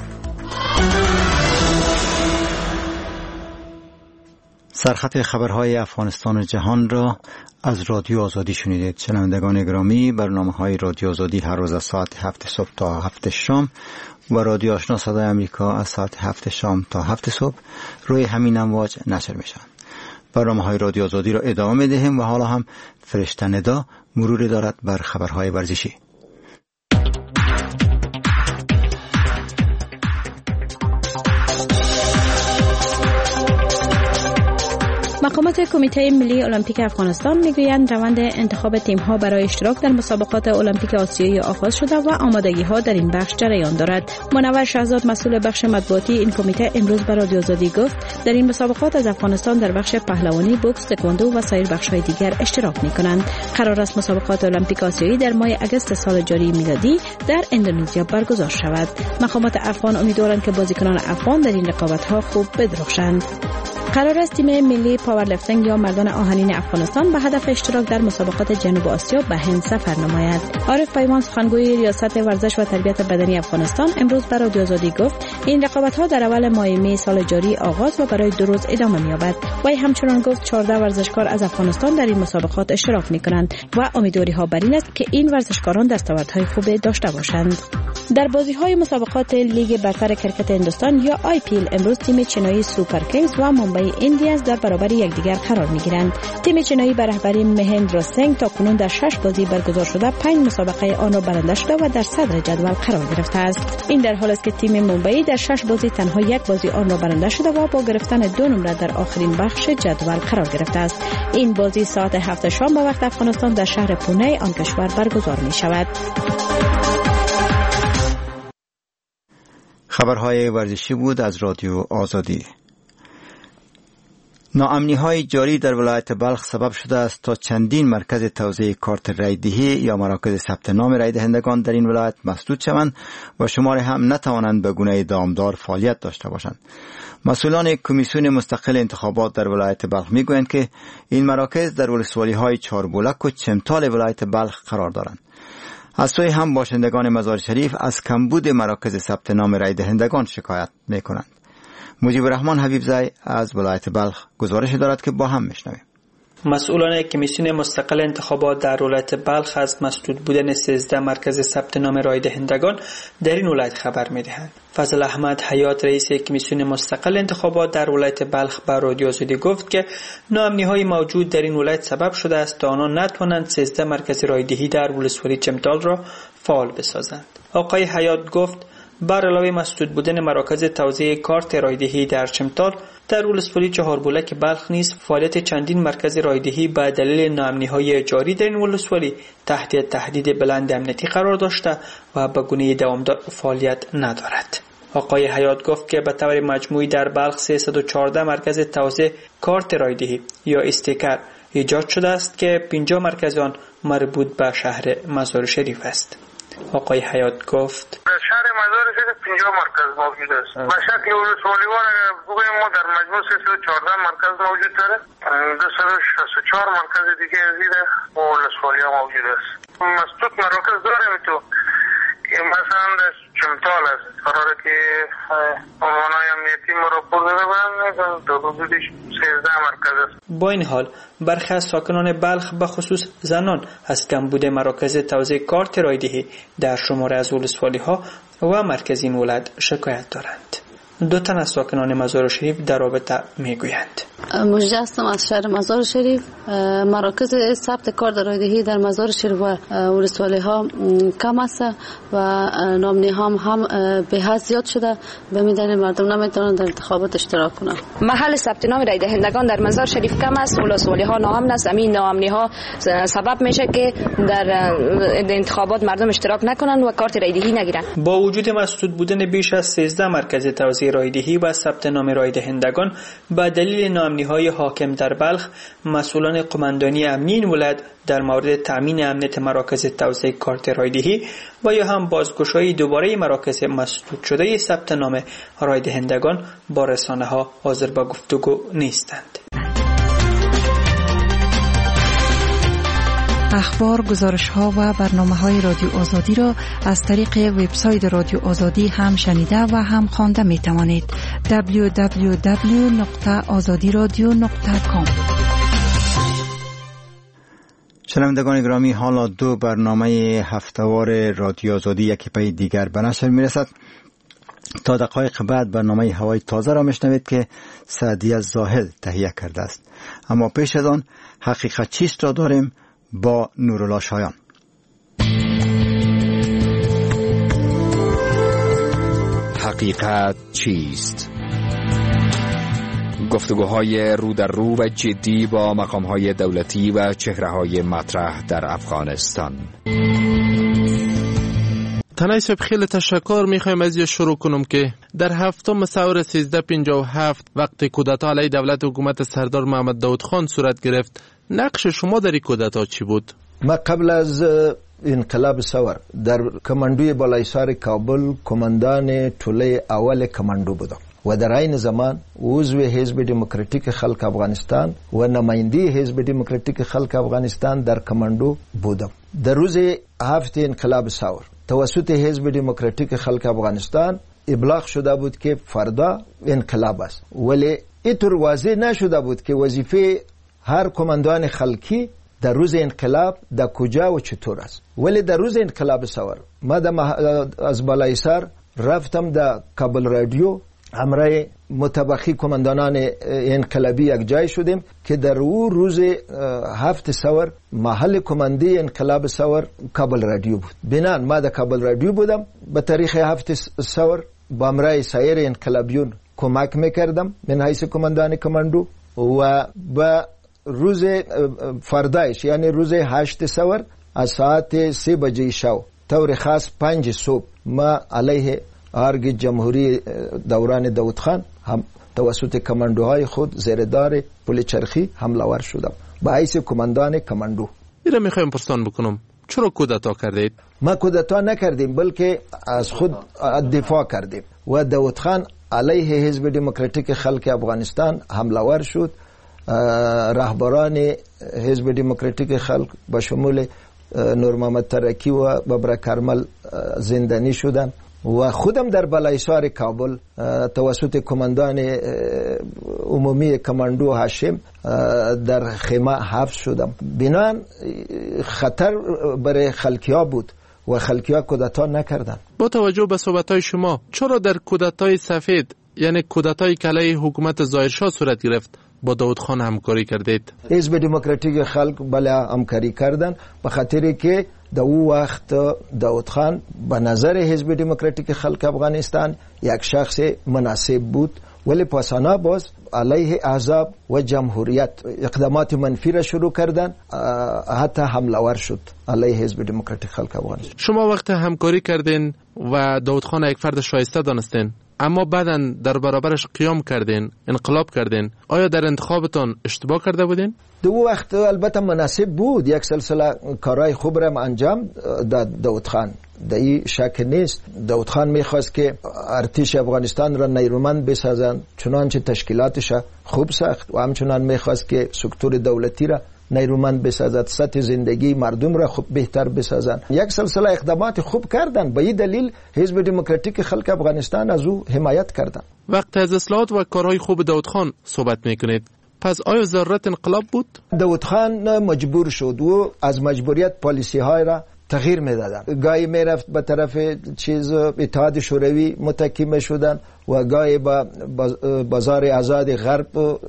سرخط خبرهای افغانستان و جهان را از رادیو آزادی شنیدید. شنوندگان گرامی، برنامه‌های رادیو آزادی هر روز از ساعت هفت صبح تا هفت شام و رادیو آشنا صدای آمریکا از ساعت هفت شام تا هفت صبح روی همین امواج نشر میشن. برنامه‌های رادیو آزادی را ادامه میدهیم و حالا هم فرشته ندا مروری دارد بر خبرهای ورزشی. مقامات کمیته ملی المپیک افغانستان میگویند روند انتخاب تیم‌ها برای اشتراک در مسابقات المپیک آسیایی آغاز شده و آمادگی‌ها در این بخش جریان دارد. منور شهزاد مسئول بخش مطبوعاتی این کمیته امروز به رادیو آزادی گفت در این مسابقات از افغانستان در بخش پهلوانی، بوکس، تکواندو و سایر بخش‌های دیگر اشتراک می‌کنند. قرار است مسابقات المپیک آسیایی در ماه اگست سال جاری میلادی در اندونزیا برگزار شود. مقامات افغان امیدوارند که بازیکنان افغان در این رقابت‌ها خوب بدرخشند. قرار است تیم ملی پاورلیفتینگ یا مردان آهنین افغانستان به هدف اشتراک در مسابقات جنوب آسیا به هند سفر نماید. عارف پیمان سخنگوی ریاست ورزش و تربیت بدنی افغانستان امروز به رادیو آزادی گفت این رقابت‌ها در اول ماه می سال جاری آغاز و برای دو روز ادامه می‌یابد. وی همچنان گفت چهارده ورزشکار از افغانستان در این مسابقات اشتراک می‌کنند و امیدواری‌ها بر این است که این ورزشکاران دستاوردهای خوب داشته باشند. در بازی‌های مسابقات لیگ برتر کرکت هندوستان یا آی پی ال امروز تیم چینایی سوپر کینگز و ممبئی ایندیانز در برابر یکدیگر قرار می‌گیرند. تیم چینایی به رهبری مهندرا سینگ تا کنون در شش بازی برگزار شده پنج مسابقه آن را برنده شده و در صدر جدول قرار گرفته است. این در حالی است که تیم ممبئی در شش بازی تنها یک بازی آن را برنده شده و با گرفتن دو نمره در آخرین بخش جدول قرار گرفته است. این بازی ساعت هفت شام به وقت افغانستان در شهر پونه آن کشور برگزار می‌شود. خبرهای ورزشی بود از رادیو آزادی. ناامنی‌های جاری در ولایت بلخ سبب شده است تا چندین مرکز توزیع کارت رایدهی یا مراکز ثبت نام رای دهندگان در این ولایت مسدود شوند و شماری هم نتوانند به گونه دامدار فعالیت داشته باشند. مسئولان کمیسیون مستقل انتخابات در ولایت بلخ میگویند که این مراکز در ولسوالی‌های چهاربولک و چمتال ولایت بلخ قرار دارند. از سوی هم باشندگان مزار شریف از کمبود مراکز ثبت نام رای دهندگان شکایت می کنند. مجیب الرحمن حبیبزی از ولایت بلخ گزارش دارد که با هم میشنویم. مسئولان کمیسیون مستقل انتخابات در ولایت بلخ از مسدود بودن سیزده مرکز ثبت نام رای دهندگان در این ولایت خبر می‌دهند. فضل احمد حیات رئیس کمیسیون مستقل انتخابات در ولایت بلخ به رادیو آزادی گفت که ناامنی‌های موجود در این ولایت سبب شده است تا آنها نتوانند سیزده مرکز رای دهی در ولسوالی چمتال را فعال بسازند. آقای حیات گفت بر علاوه مسدود بودن مراکز توزیع کارت رایدهی در چمتال، در ولسوالی چهاربولک بلخ نیز فعالیت چندین مرکز رایدهی به دلیل ناامنی‌های جاری در این ولسوالی تحت تهدید بلند امنیتی قرار داشته و به گونه دوامدار فعالیت ندارد. آقای حیات گفت که به طور مجموعی در بلخ سیصد و چهارده مرکز توزیع کارت رایدهی یا استیکر ایجاد شده است که پنجاه مرکز آن مربوط به شهر مزار شریف است. آقای حیات گفت شهر مزار شریف پنجاه مرکز موجود است. به شکل ولسوالیوار بگوییم ما در مجموع سیصد و چهارده مرکز موجود داره. دویست و شصت و چهار مرکز دیگه از این ولسوالی ها موجود است. مسدود مراکز داریم تو که مثلا در چمتال است قراره که عنوانای امنیتی ما را پر داده بودن تا حدودش سیزده مرکز است. با این حال برخی از ساکنان بلخ به خصوص زنان از کمبود مراکز توزیع کارت رایدهی در شماره از ولسوالی ها و مرکز این ولایت شکایت دارند. دو تن از ساکنان مزار شریف در رابطه میگویند. مجده هستم از شهر مزار شریف. مراکز ثبت کارت رایدهی در مزار شریف و ولسوالی ها کم است و نامنی هم هم به حد زیاد شده، به می دلیل مردم نمیتونن در انتخابات اشتراک کنند. محل ثبت نام رای دهندگان در مزار شریف کم است، ولسوالی ها ناامن است. همین ناامنی ها سبب میشه که در انتخابات مردم اشتراک نکنند و کارت رای دهی نگیرند. با وجود مسدود بودن بیش از سیزده مرکز توزیع رای دهی و ثبت نام رای دهندگان به دلیل ناامنی‌های حاکم در بلخ، مسئولان قماندانی امنی این ولایت در مورد تامین امنیت مراکز توزیع کارت رای دهی و یا هم بازگشایی دوباره مراکز مسدود شده ثبت نام رای دهندگان با رسانه‌ها حاضر به گفتگو نیستند. اخبار، گزارش‌ها و برنامه‌های رادیو آزادی را از طریق وبسایت رادیو آزادی هم شنیده و هم خوانده می‌توانید. دبلیو دبلیو دبلیو نقطه آزادی رادیو نقطه کام. شنوندگان گرامی، حالا دو برنامه هفتهوار رادیو آزادی یکی پای دیگر به نشر می‌رسد. تا دقایق بعد برنامه هوای تازه را میشنوید که سعدیه زاهد تهیه کرده است. اما پیش از آن حقیقت چیست را داریم با نورالله شایان. حقیقت چیست؟ گفتگوهای رو در رو و جدی با مقامهای دولتی و چهره‌های مطرح در افغانستان. تنای صاحب خیلی تشکر. میخوایم از یه شروع کنم که در هفتم سور سیزده پنجاه و هفت وقتی کودتا علیه دولت حکومت سردار محمد داود خان صورت گرفت، نقش شما در این کودتا چی بود؟ ما قبل از انقلاب سور در کماندوی بالایسار کابل کماندان طوله اول کماندو بودم و در این زمان عضو حزب دموکراتیک خلق افغانستان و نماینده حزب دموکراتیک خلق افغانستان در کماندو بودم. در روز هفت انقلاب سور توسط حزب دموکراتیک خلق افغانستان ابلاغ شده بود که فردا انقلاب است، ولی اینطور واضح نشده بود که وظیفه هر کماندان خلقی در روز انقلاب در کجا و چطور است. ولی در روز انقلاب سور ما از بالایسار رفتم در کابل رادیو، همراه متبخی کماندانان انقلابی یک جای شدیم که در او روز هفت سور محل کماندی انقلاب سور کابل رادیو بود. بنان ما در کابل رادیو بودم. به تاریخ هفت سور با همراه سایر انقلابیون کمک میکردم من حیث کماندان کماندو و با روز فردایش یعنی روز هشت سور از ساعت سه بجه شب طور خاص پنج صبح ما علیه ارگ جمهوری دوران داود خان هم توسط کماندوهای خود زیردار پل چرخی حمله ور شدم با حیث کماندان کماندو. میرم میخوایم پرسان بکنم چرا کودتا کردید؟ ما کودتا نکردیم بلکه از خود دفاع کردیم و داود خان علیه حزب دموکراتیک خلق افغانستان حمله ور شد. رهبران حزب دموکراتیک خلق با شمول نور محمد ترکی و ببر کرمل زندانی شدن و خودم در بلایسار کابل توسط کماندان عمومی کماندو هاشم در خیمه حبس شدم. بنان خطر برای خلکیا بود و خلکیا کودتا نکردن. با توجه به صحبت‌های شما، چرا در کودتای سفید یعنی کودتای که علیه حکومت ظاهرشاه صورت گرفت با داود خان همکاری کردید؟ حزب دموکراتیک خلق بله همکاری کردن، به خاطر که در او وقت داود خان به نظر حزب دموکراتیک خلق افغانستان یک شخص مناسب بود، ولی پاسانا باز علیه احزاب و جمهوریت اقدامات منفی را شروع کردن، حتی حمله ور شد علیه حزب دموکراتیک خلق افغانستان. شما وقت همکاری کردین و داود خان یک فرد شایسته دانستین، اما بعداً در برابرش قیام کردین، انقلاب کردین، آیا در انتخابتان اشتباه کرده بودین؟ دو وقت البته مناسب بود، یک سلسله کارهای خوب را انجام داد داود خان، در این شک نیست. داود خان میخواست که ارتش افغانستان را نیرومند بسازند، چنانچه تشکیلاتش خوب ساخت و همچنان میخواست که سکتور دولتی را نیرومند بسازد، سطح زندگی مردم را خوب بهتر بسازند. یک سلسله اقدامات خوب کردند، به این دلیل حزب دموکراتیک خلق افغانستان از او حمایت کردند. وقت از اصلاحات و کارهای خوب داود خان صحبت میکنید، پس آیا ضرورت انقلاب بود؟ داود خان مجبور شد و از مجبوریت پالیسی های را تغییر میدادن. گاهی میرفت به طرف چیز اتحاد شوروی متکی میشدن و گاهی به بازار آزاد غرب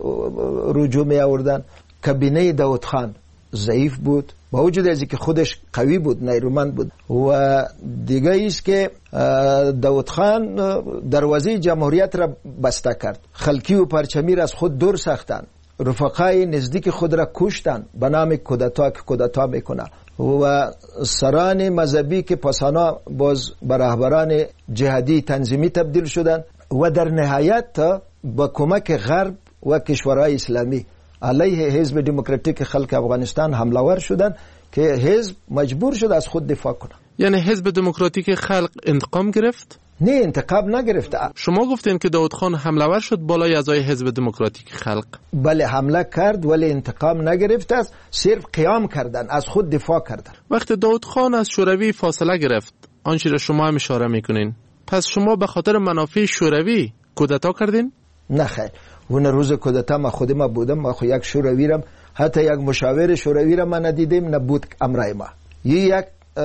رجوع می آوردن. کابینه داود خان ضعیف بود، با وجود از اینکه خودش قوی بود، نیرومند بود. و دیگه ایست که داود خان دروازه جمهوریت را بسته کرد، خلکی و پرچمی را از خود دور ساختن، رفقای نزدیک خود را کشتن به نام کودتا که کودتا میکنه و سران مذهبی که پاسانا باز به رهبران جهادی تنظیمی تبدیل شدن و در نهایت با کمک غرب و کشورهای اسلامی علیه حزب دموکراتیک خلق افغانستان حمله ور شدن که حزب مجبور شد از خود دفاع کنه. یعنی حزب دموکراتیک خلق انتقام گرفت؟ نه، انتقام نگرفت. شما گفتین که داود خان حمله ور شد بالای اعضای حزب دموکراتیک خلق. بله حمله کرد ولی انتقام نگرفت، است صرف قیام کردن، از خود دفاع کردن. وقتی داود خان از شوروی فاصله گرفت، آنچه را شما هم اشاره میکنین، پس شما به خاطر منافع شوروی کودتا کردین؟ نه خیر، اون روز کودتا ما خود ما بودم، ما خو یک شوروی رم، حتی یک مشاور شوروی را ما ندیدیم، نبود امرای ما. یک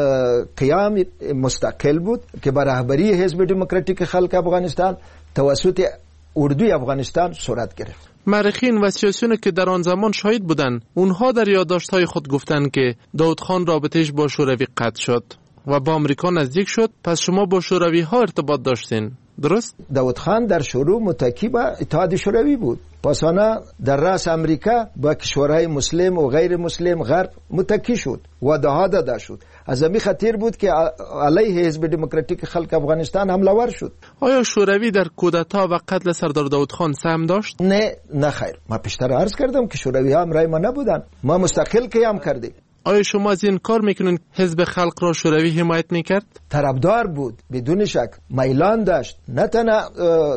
قیام مستقل بود که بر رهبری حزب دموکراتیک خلق افغانستان توسط اردوی افغانستان صورت گرفت. مورخین و سیاسیون که در آن زمان شاهد بودند، اونها در یادداشت‌های خود گفتند که داود خان رابطه‌اش با شوروی قطع شد و با آمریکا نزدیک شد. پس شما با شوروی ها ارتباط داشتین، درست؟ داود خان در شروع متکی به اتحاد شوروی بود، پاسانا در راس امریکا با کشورهای مسلم و غیر مسلم غرب متکی شد و دهها داده شد. از همین خطیر بود که علیه حزب دموکراتیک خلق افغانستان حمله ور شد. آیا شوروی در کودتا و قتل سردار داود خان سهم داشت؟ نه نه خیر، ما پیشتر عرض کردم که شوروی ها همراه ما نبودن، ما مستقل قیام کردیم. آیا شما از این کار میکنین حزب خلق را شوروی حمایت میکرد؟ طرفدار بود، بدون شک میلان داشت، نه تنها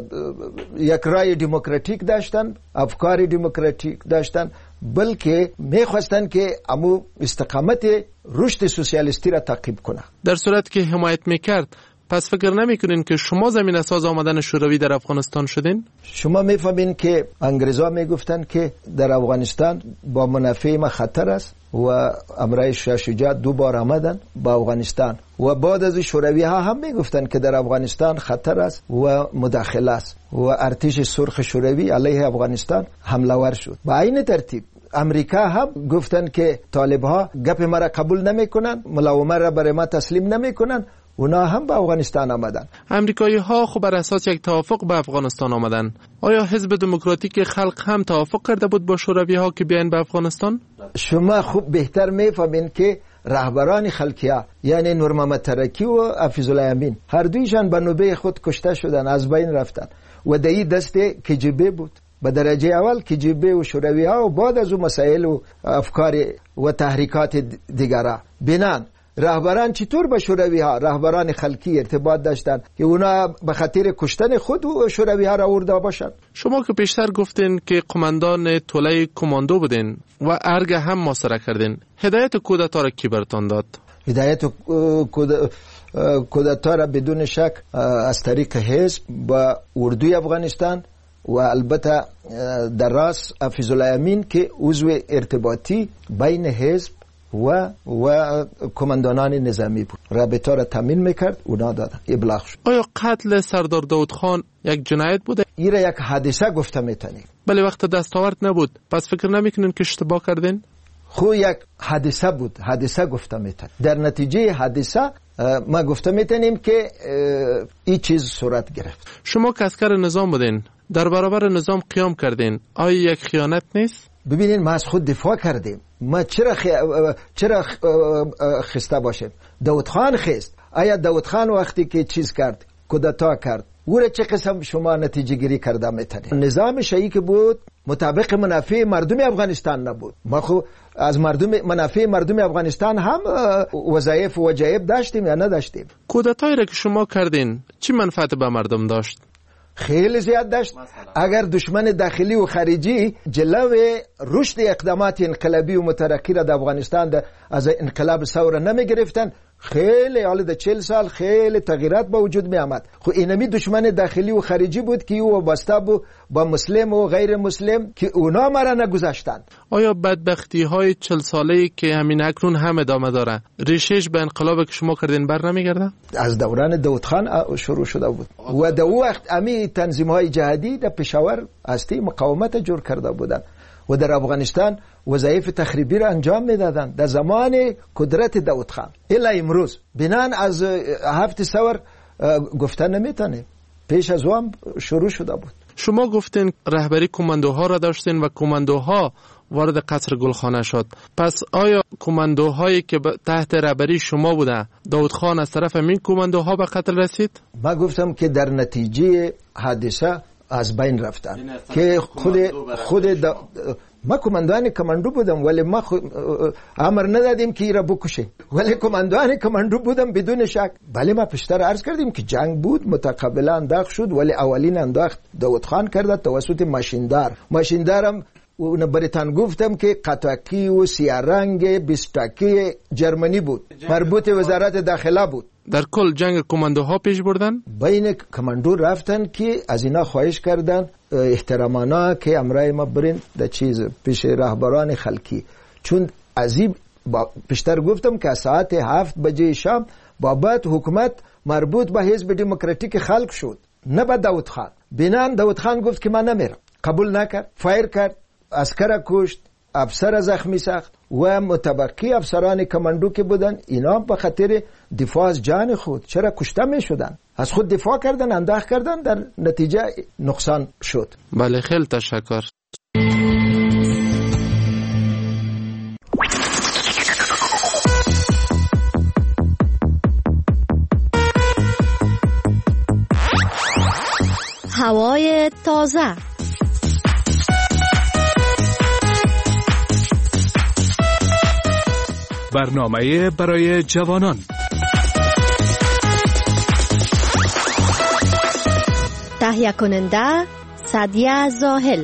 یک رای دموکراتیک داشتن، افکار دموکراتیک داشتن، بلکه میخواستن که امو استقامت رشد سوسیالیستی را تعقیب کنه. در صورت که حمایت میکرد، پس فکر نمیکنین که شما زمینه ساز آمدن شوروی در افغانستان شدین؟ شما میفهمین که انگریزا میگفتن که در افغانستان با منافع ما خطر است و امرای شاه شجاع دو بار آمدن با افغانستان و بعد از شوروی ها هم میگفتن که در افغانستان خطر است و مداخله است و ارتش سرخ شوروی علیه افغانستان حمله ور شد. با این ترتیب امریکا هم گفتن که طالب ها گپ ما را قبول نمیکنن، ملاومه را برای ما تسلیم نمیکنن، اونا هم به افغانستان آمدن. امریکایی ها خب بر اساس یک توافق به افغانستان آمدن. آیا حزب دموکراتیک خلق هم توافق کرده بود با شوروی ها که بیاین به افغانستان؟ شما خوب بهتر میفهمین که رهبران خلقیا یعنی نور محمد ترکی و حفیظ الله امین هر دویشان به نوبه خود کشته شدن، از بین رفتن و دایی دست کجیبه بود. به درجه اول کجیبه و شوروی ها و بعد از اون مسائل و افکار و تحریکات دیگره. بنان رهبران چطور با شوروی ها، رهبران خلکی ارتباط داشتن که اونا به خاطر کشتن خود و شوروی ها را آورده باشن؟ شما که پیشتر گفتین که قماندان توله کماندو بودین و ارگ هم محاصره کردین، هدایت کودتا را کی برتان داد؟ هدایت کودتا را بدون شک از طریق حزب با اردوی افغانستان و البته در راس حفیظ الله امین که عضو ارتباطی بین حزب و و کماندانان نظامی بود، رابطه را تامین میکرد، اونا دادن، ابلاغ شد. آیا قتل سردار داود خان یک جنایت بوده؟ این را یک حادثه گفته میتونیم. بله وقت دستاورد نبود، پس فکر نمیکنین که اشتباه کردین؟ خو یک حادثه بود، حادثه گفته میتونیم. در نتیجه حادثه ما گفته میتونیم که این چیز صورت گرفت. شما که عسکر نظام بودین، در برابر نظام قیام کردین، آیا یک خیانت نیست؟ ببینین ما از خود دفاع کردیم. ما چرا خی... چرا خسته باشیم؟ داود خان خست. آیا داود خان وقتی که چیز کرد، کودتا کرد، او را چه قسم شما نتیجه گیری کرده میتونید؟ نظام شیعی که بود مطابق منافع مردم افغانستان نبود. ما خو از مردم منافع مردم افغانستان هم وظایف و وجایب داشتیم یا نداشتیم؟ کودتایی را که شما کردین چی منفعت به مردم داشت؟ خیلی زیاد داشت. اگر دشمن داخلی و خارجی جلو رشد اقدامات انقلابی و مترقی را در افغانستان از انقلاب ثوره نمی گرفتن، خیلی حالا در چهل سال خیلی تغییرات با وجود می آمد. خو اینمی دشمن داخلی و خارجی بود که او وابسته بود با مسلم و غیر مسلم که اونا ما را نگذاشتن. آیا بدبختی های چهل ساله‌ای که همین اکنون هم ادامه داره ریشش به انقلاب که شما کردین بر نمیگرده؟ از دوران داود خان شروع شده بود و در وقت امی تنظیم های جهادی در پشاور هستی مقاومت جور کرده بودن و در افغانستان وظایف تخریبی را انجام میدادند در زمان قدرت داود خان. الا امروز بنان از هفت سور گفتن نمیتونه، پیش از هم شروع شده بود. شما گفتین رهبری کماندوها را داشتین و کماندوها وارد قصر گلخانه شد، پس آیا کماندوهایی که تحت رهبری شما بوده داود خان از طرف این کماندوها به قتل رسید؟ ما گفتم که در نتیجه حادثه از بین رفتن که خود خود دا ما کماندوان کماندو بودم ولی ما امر ندادیم که ایرا بکشه، ولی کماندوان کماندو بودم بدون شک. ولی ما پیشتر عرض کردیم که جنگ بود، متقابلا انداخت شد، ولی اولین انداخت داود خان کرده توسط ماشیندار. ماشیندارم اون بریتان گفتم که قطعی و سیارنگ بیستاکی جرمنی بود، مربوط وزارت داخله بود. در کل جنگ کماندوها پیش بردن؟ بین کماندو رفتن که از اینا خواهش کردن احترامانا که امرای ما برین در چیز پیش رهبران خلکی، چون عزیب پیشتر گفتم که ساعت هفت بجه شام بابت حکومت مربوط به حزب دموکراتیک خلق شد، نه به داود خان. بنان داود خان گفت که من نمیرم، قبول نکرد، فایر کرد، عسکر کشت، افسر زخمی ساخت و متبقی افسران کماندو که بودن اینا به خاطر دفاع از جان خود چرا کشته می شدن، از خود دفاع کردن، انداخت کردن، در نتیجه نقصان شد. بله خیلی تشکر. هوای تازه. برنامه برای جوانان. تهیه کننده سعدیه زاهل.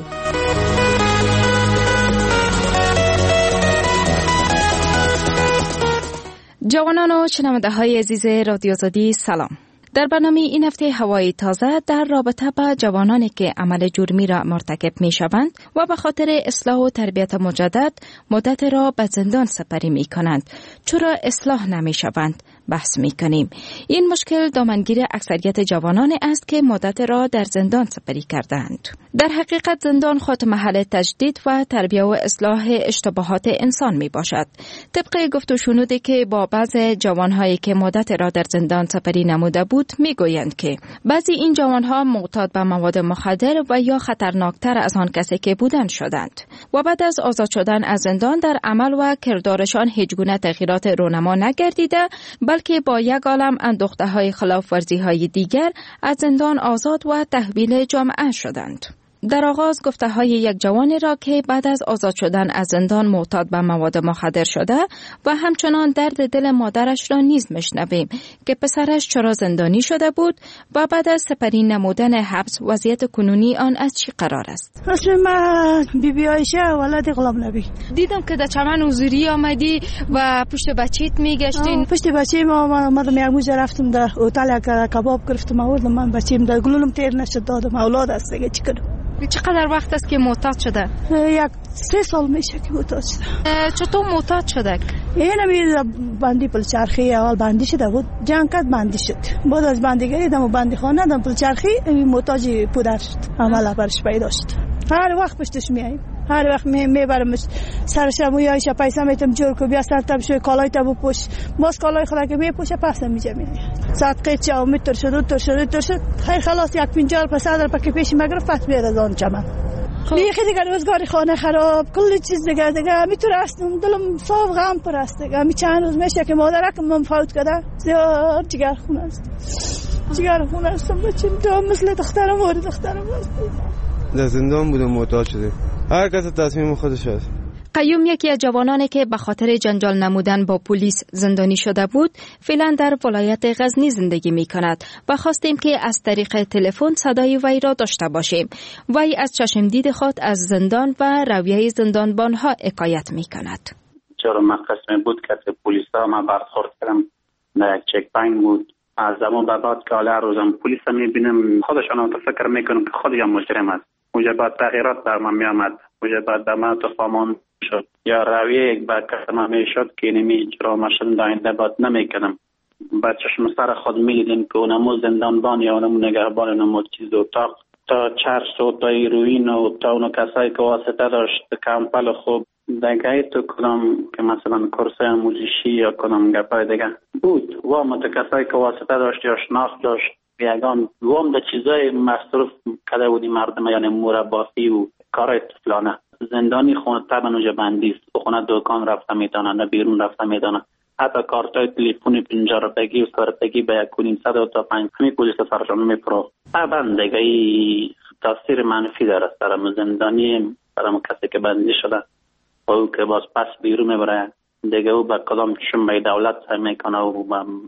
جوانان و شنونده های عزیز رادیو آزادی سلام. در برنامه این هفته هوای تازه در رابطه با جوانانی که عمل جرمی را مرتکب می شوند و به خاطر اصلاح و تربیت مجدد مدت را به زندان سپری می کنند، چرا اصلاح نمی شوند بحث می کنیم. این مشکل دامنگیر اکثریت جوانان است که مدت را در زندان سپری کردند. در حقیقت زندان خود محل تجدید و تربیت و اصلاح اشتباهات انسان می باشد. طبق گفت و شنودی که با بعض جوانهایی که مدت را در زندان سپری نموده بود می گویند که بعضی این جوانها معتاد به مواد مخدر و یا خطرناکتر از آن کسی که بودند شدند و بعد از آزاد شدن از زندان در عمل و کردارشان هیچ گونه تغییرات رونما نگردیده، بلکه با یک عالم اندوخته‌های خلاف ورزی‌های دیگر از زندان آزاد و تحویل جامعه شدند. در آغاز گفته های یک جوانی را که بعد از آزاد شدن از زندان معتاد به مواد مخدر شده و همچنان درد دل مادرش را نیز میشنویم که پسرش چرا زندانی شده بود و بعد از سپری نمودن حبس وضعیت کنونی آن از چی قرار است. اسم من بی بی عایشه ولد غلام نبی. دیدم که در چمن حضوری آمدی و پشت بچیت میگشتین. پشت بچه ما آمدم یک موزه رفتم در هتل کباب گرفتم آوردم من بچیم در گلولم تیر نشد دادم اولاد است دیگه چی کنم. چقدر وقت است که معتاد شده؟ یک سه سال میشه که معتاد شده. چطور معتاد شده؟ اینم یه بندی پلچرخی اول بندی شده بود جنگ کرد بندی شد بعد از بندیگری دم بندی خانه دم پلچرخی محتاج پدر شد عمل برش پیدا شد هر وقت پشتش میاییم هر وقت می میبرمش سرشم یا ایش پیسه میتم جور کو بیا سرتم شوی کالای تا بپوش باز کالای خدا که میپوشه پس میجه میاد صدقه چا متر شد تر شد تر شد خیر خلاص یک پنجال پس در پک پیش مگرفت پس بیاد از آن چمن دیگه دیگه روزگاری خانه خراب کلی چیز دیگه دیگه میترسم دلم صاف غم پر است دیگه می چند روز میشه که مادرکم من فوت کرده زیاد جگر خون است جگر خون هستم بچم تو مثل دخترم و دخترم است در زندان بودم معتاد شده هر کس تصمیم خودش است. قیوم یکی از جوانانی که به خاطر جنجال نمودن با پلیس زندانی شده بود فعلا در ولایت غزنی زندگی می کند و خواستیم که از طریق تلفن صدای وی را داشته باشیم. وی از چشمدید خود از زندان و رویه زندانبان ها حکایت می کند. چرا من قسم بود که پلیس ها ما برخورد کردم در یک چک پاینت بود از زمان به بعد که هر روزم پلیس ها می بینم خودشان هم فکر می کنم که خودی هم مجرم است. اونجا بعد تغییرات در من می آمد اونجا بعد در من تو فامان شد یا رویه یک بعد که من می شد که نمی جرامه شدن داینده بعد نمی کنم بعد چشم سر خود می دیدیم که اونمو زندانبان یا اونمو نگهبان اونمو چیز اتاق تا چرس و تا ایروین و تا اونو کسایی که واسطه داشت کمپل خوب دیگه تو کنم که مثلا کرسه موزیشی یا کنم گپای دیگه بود وام تو کسایی که واسطه داشت یا شناخت داشت بیگان وام ده چیزای مصروف کده بودی مردم یعنی مرباسی و کارای طفلانه زندانی خونه طبعا اونجا بندیست خونه دکان رفته میتونه نه بیرون رفته میتونه حتی کارتای تلیفونی پنجاه روپیگی و sto روپیگی به یک و نیم صد تا پنج همی پلیس سرشان میپرو طبعا دیگه ای تاثیر منفی داره سرم زندانی سرم کسی که بندی شده و او که باز پس بیرون میبره دیگه او به کدام چشم به دولت سعی میکنه و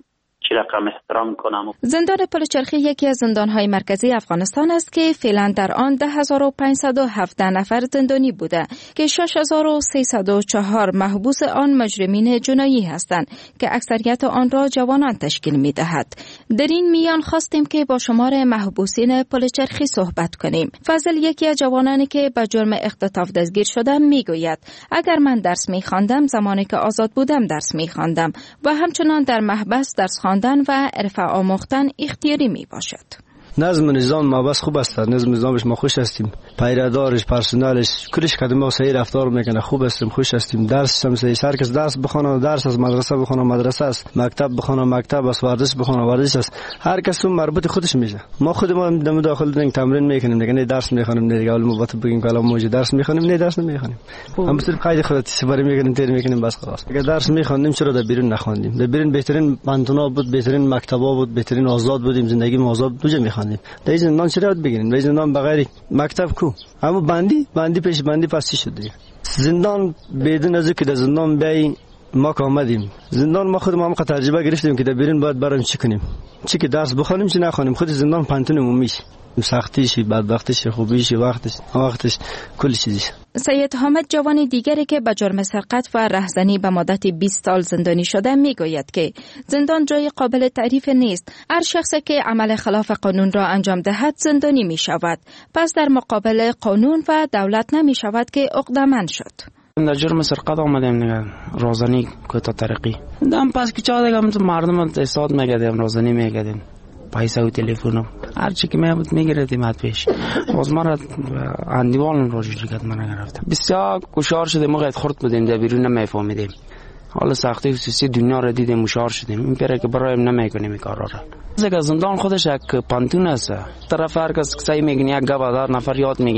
چی رقم احترام کنم. زندان پلچرخی یکی از زندانهای مرکزی افغانستان است که فعلا در آن ده هزار و پانصد و هفده نفر زندانی بوده که شش هزار و سیصد و چهار محبوس آن مجرمین جنایی هستند که اکثریت آن را جوانان تشکیل می دهد. در این میان خواستیم که با شمار محبوسین پلچرخی صحبت کنیم. فضل یکی از جوانانی که به جرم اختطاف دستگیر شدم می گوید اگر من درس می خواندم زمانی که آزاد بودم درس می خواندم و همچنان در محبس درس خواندم و عرف آموختن اختیاری می باشد. نظم نظام ما بس خوب است نظم نظامش ما خوش هستیم پیرادارش پرسنلش کلش کدوم ما صحیح رفتار میکنه خوب هستیم خوش هستیم درس هم صحیح هر کس درس بخونه درس از مدرسه بخونه مدرسه است مکتب بخونه مکتب است ورزش بخونه ورزش است هر کس اون مربوط خودش میشه ما خود ما دم داخل دنگ تمرین میکنیم دیگه نه درس میخونیم نه دیگه اول مبات بگیم که الان موجود درس میخونیم نه درس نمیخونیم هم صرف قاعده خودت سپاری میکنیم تیر میکنیم بس خلاص اگه درس میخوندیم چرا در بیرون نخوندیم در بیرون بهترین پانتونا بود بهترین مکتبا بود بهترین آزاد بودیم زندگی ما آزاد دوجه میخوندیم در زندان چرا یاد بگیریم در زندان بغیر مکتب کو اما بندی بندی پیش بندی پس شد دیگه زندان بدون از که در زندان بیای ما که آمدیم زندان ما خود ما هم تجربه گرفتیم که در بیرون باید برام چی کنیم چی که درس بخونیم چی نخونیم خود زندان پانتون میشه سختیشی بدبختیشی خوبیشی وقتش وقتش کل چیزیش. سید حامد جوان دیگری که به جرم سرقت و رهزنی به مدت بیست سال زندانی شده میگوید که زندان جای قابل تعریف نیست. هر شخصی که عمل خلاف قانون را انجام دهد زندانی می شود. پس در مقابل قانون و دولت نمی شود که عقده‌مند شد. در جرم سرقت آمدیم دیگه رازنی کوتا طریقی دم پس که چا دیگه مردم استاد میگردیم رازنی میگردیم پیسه و تلفن هر چی که میبود میگردیم حد پیش باز ما را اندیوان را شرکت من گرفتم بسیار کشار شدیم ما قید خورد بودیم در بیرون نمیفهمیدیم حالا سختی خصوصی دنیا را دیدیم مشار شدیم این پیره که برایم نمیکنیم این کارا را زیگه زندان خودش یک پانتون است طرف هر کس سعی میگنی یک گوادار نفر یاد میگیری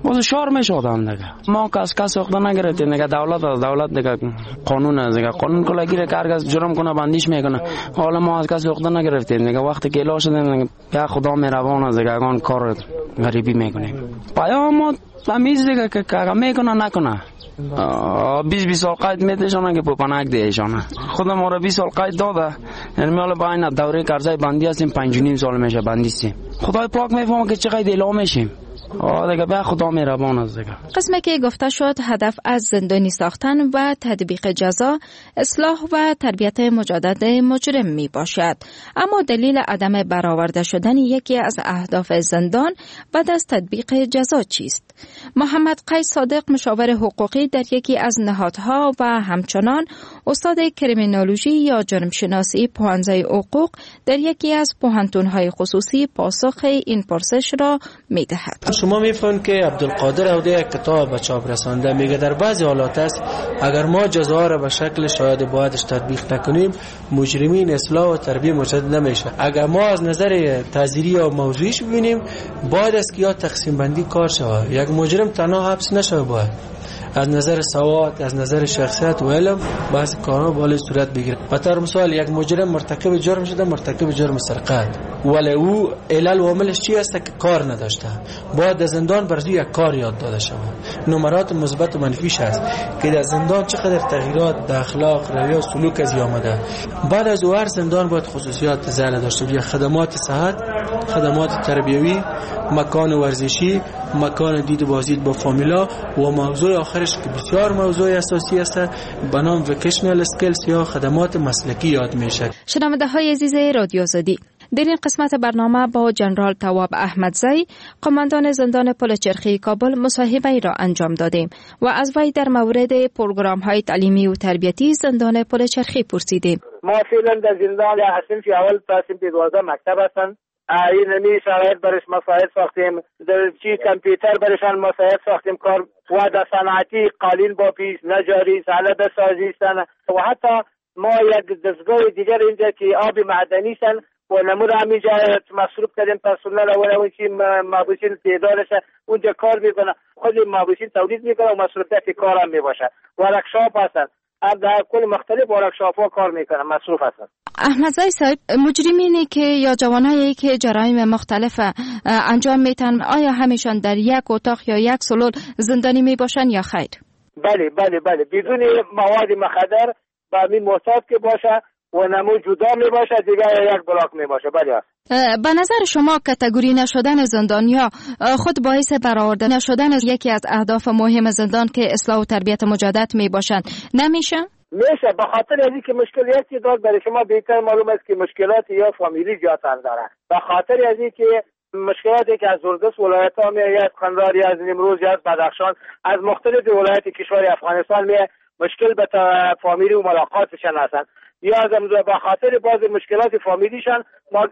باز شار میشه آدم دیگه. ما کس کس وقت نگرفتیم دیگه، دولت از دولت دیگه، قانون از دیگه، قانون کلا گیره که هرگز جرم کنه بندیش میکنه. حالا ما از کس وقت نگرفتیم دیگه، وقتی که اعلام شدیم یا خدا مهربان از دیگه اگان کار غریبی میکنیم. پیام ما تمیز دیگه که کار میکنه نکنه. بیست بیست سال قید میتشونه که پوپنک دیشونه. خودم ما را بیست سال قید داده، یعنی میاله با این دوره قرضای بندی هستیم، پنج و نیم سال میشه بندی هستیم. خدای پاک میفهمه که چقدر اعلام میشیم. آه دیگه به خدا مهربان است دیگه. قسمی که گفته شد هدف از زندانی ساختن و تطبیق جزا اصلاح و تربیت مجدد مجرم می باشد، اما دلیل عدم برآورده شدن یکی از اهداف زندان بعد از تطبیق جزا چیست؟ محمد قیس صادق مشاور حقوقی در یکی از نهادها و همچنان استاد کریمینولوژی یا جرم شناسی پوهنځی حقوق در یکی از پوهنتون‌های خصوصی پاسخ این پرسش را می دهد. شما میفهمید که عبدالقادر اوده یک کتاب به چاپ رسانده، میگه در بعضی حالات است اگر ما جزا را به شکل شاید بایدش تطبیق نکنیم مجرمین اصلاح و تربیت مجدد نمیشه. اگر ما از نظر تعزیری یا موضوعیش ببینیم باید است که یا تقسیم بندی کار شود، یک مجرم تنها حبس نشود، باید از نظر سواد، از نظر شخصیت و علم بعضی کارها باید صورت بگیره. به طور مثال یک مجرم مرتکب جرم شده، مرتکب جرم سرقت، ولی او علل و عاملش چی است که کار نداشته، باید در زندان برای یک کار یاد داده شود. نمرات مثبت و منفیش است که در زندان چقدر تغییرات در اخلاق، رویه و سلوک از آمده. بعد از او هر زندان باید خصوصیات زیاده داشته باشه، خدمات صحت، خدمات تربیوی، مکان ورزشی، مکان دید و بازدید با فامیلا و موضوع آخرش که بسیار موضوع اساسی است به نام وکیشنال اسکیلز یا خدمات مسلکی یاد میشه. شنونده های عزیز رادیو آزادی، در این قسمت برنامه با جنرال تواب احمدزی قماندان زندان پل چرخی کابل مصاحبه ای را انجام دادیم و از وی در مورد پروگرام های تعلیمی و تربیتی زندان پل چرخی پرسیدیم. ما فعلا در زندان صنف اول تا صنف دوازده مکتب هستند. این نمی شرایط برش مساعد ساختیم، در چی کامپیوتر برشان مساعد ساختیم، کار و در صنعتی قالین با پیش نجاری سالد سازی سن و حتی ما یک دستگاه دیگر اینجا که آب معدنی سن و نمور همینجا مصروف کردیم پرسنل اول اون چی مابوسین تعدادش اونجا کار میکنه، خود مابوسین تولید میکنه و مصروفیت کار هم میباشه. ورکشاپ هستن، در کل مختلف ورکشاپ ها کار میکنه، مصروف هستن. احمدزی صاحب، مجرمینی که یا جوانایی که جرایم مختلف انجام میتن آیا همیشان در یک اتاق یا یک سلول زندانی میباشن یا خیر؟ بله بله بله، بدون مواد مخدر با همین محتاط که باشه و نمو جدا میباشه، دیگه یک بلاک میباشه. بله. به نظر شما کاتگوری نشدن زندانیا خود باعث برآورده نشدن یکی از اهداف مهم زندان که اصلاح و تربیت مجدد میباشن نمیشه؟ میشه، به خاطر از اینکه مشکلاتی داد برای شما بهتر معلوم است که مشکلات یا فامیلی زیادتر داره. به خاطر از اینکه مشکلاتی که از زردست ولایت ها میاد، از قندار، از نیمروز، از بدخشان، از مختلف ولایت کشور افغانستان میاد، مشکل به فامیلی و ملاقاتشان هستند. یا از به خاطر بعض مشکلات فامیلیشان ما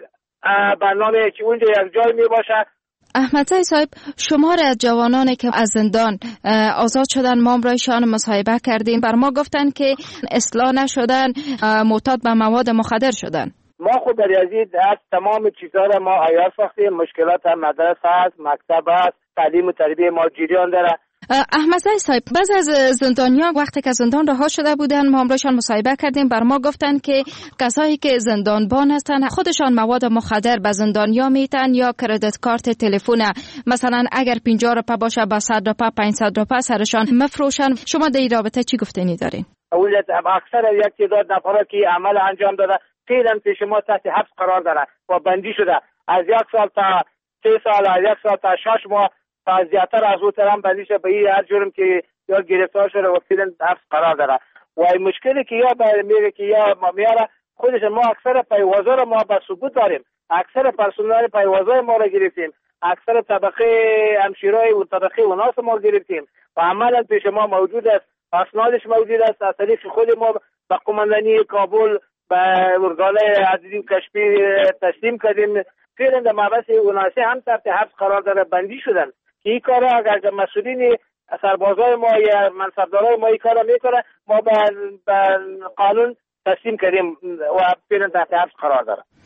برنامه که اونجا یک جای می باشه. احمدزی صاحب، شمار از جوانانی که از زندان آزاد شدن ما برایشان مصاحبه کردیم، بر ما گفتن که اصلاح نشدن، معتاد به مواد مخدر شدن. ما خود در یزید از تمام چیزها را ما عیار ساختیم، مشکلات مدرسه است، مکتب است، تعلیم و تربیه ما جریان داره. احمدزی صاحب، بعض از زندانیان وقتی که زندان رها شده بودن ما همراهشان مصاحبه کردیم، بر ما گفتن که کسایی که زندانبان هستن خودشان مواد مخدر به زندانیا میتن یا کردیت کارت تلفن، مثلا اگر پنجاه روپیه باشه با صد روپیه پانصد روپیه سرشان مفروشن. شما در این رابطه چی گفتنی دارین؟ اولت اکثر یک تعداد نفرا که عمل انجام داده فعلا پیش ما تحت حبس قرار داره و بندی شده، از یک سال تا سه سال، از یک سال تا شش ماه تا زیادتر از او ترم بندی شده به هر جرم که یا گرفتار شده و فعلا حبس قرار داره. و این مشکلی که یا میگه که یا ما میاره خودش، ما اکثر پیوازا رو ما به ثبوت داریم، اکثر پرسنل پیوازای ما رو گرفتیم، اکثر طبقه همشیرای و طبقه وناس ما گرفتیم و عملا پیش ما موجود است، اسنادش موجود است. از طریق خود ما به قماندانی کابل به ارگان عدلی و کشفی تسلیم کردیم. فعلا در مبحث وناسی هم تحت حبس قرار داره، بندی شدن که این کار اگر مسئولین سربازای ما یا منصبدارای ما این کار میکنه ما به قانون تسلیم کردیم و فعلا تحت حبس قرار داره.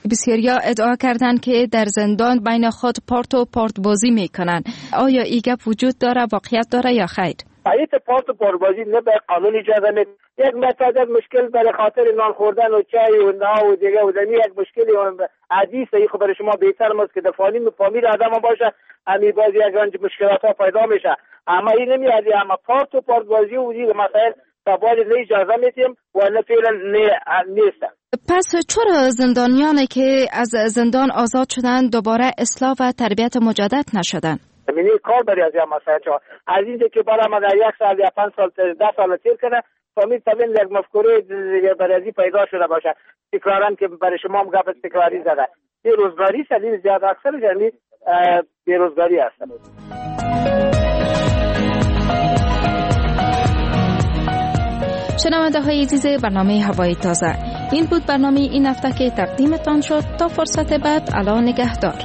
بسیاریا ادعا کردند که در زندان بین خود پارت و پارت بازی میکنن. آیا این گپ وجود داره، واقعیت داره یا خیر؟ ایت پارت و پارت بازی نه به قانون اجازه میده. یک متعدد مشکل برای خاطر نان خوردن و چای و نان و دیگه و دمی یک مشکلی عادی است. خب برای شما بهتر است که دفاعی فامیل آدم باشه، امی بازی یک رنج مشکلات ها پیدا میشه. اما این نمیاد، اما پارت و پارت بازی و دیگه مسائل تبادل نه اجازه میدیم و نه فعلا نه نیست. پس چرا زندانیانی که از زندان آزاد شدن دوباره اصلاح و تربیت مجدد نشدن؟ یعنی کار برای از این مسائل چه از اینجا که برای ما در یک سال یا پنج سال ده سال تیر کنه فهمید تبین یک مفکوره برای پیدا شده باشه. تکرارن که برای شما هم گفت تکراری زده بیروزگاری سدید زیاد اکثر یعنی بیروزگاری هست. شنونده های عزیز برنامه هوای تازه، این بود برنامه این هفته که تقدیمتان شد. تا فرصت بعد، الا نگهدار.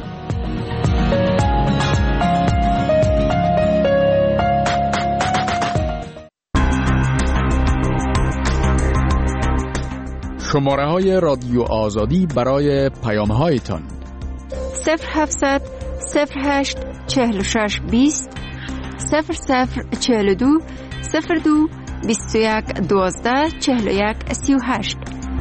شماره های رادیو آزادی برای پیام هایتان صفر هفتصد صفر هشت چهل و شش بیست صفر صفر چهل و دو صفر دو بیست و یک دوازده چهل و یک سی و هشت.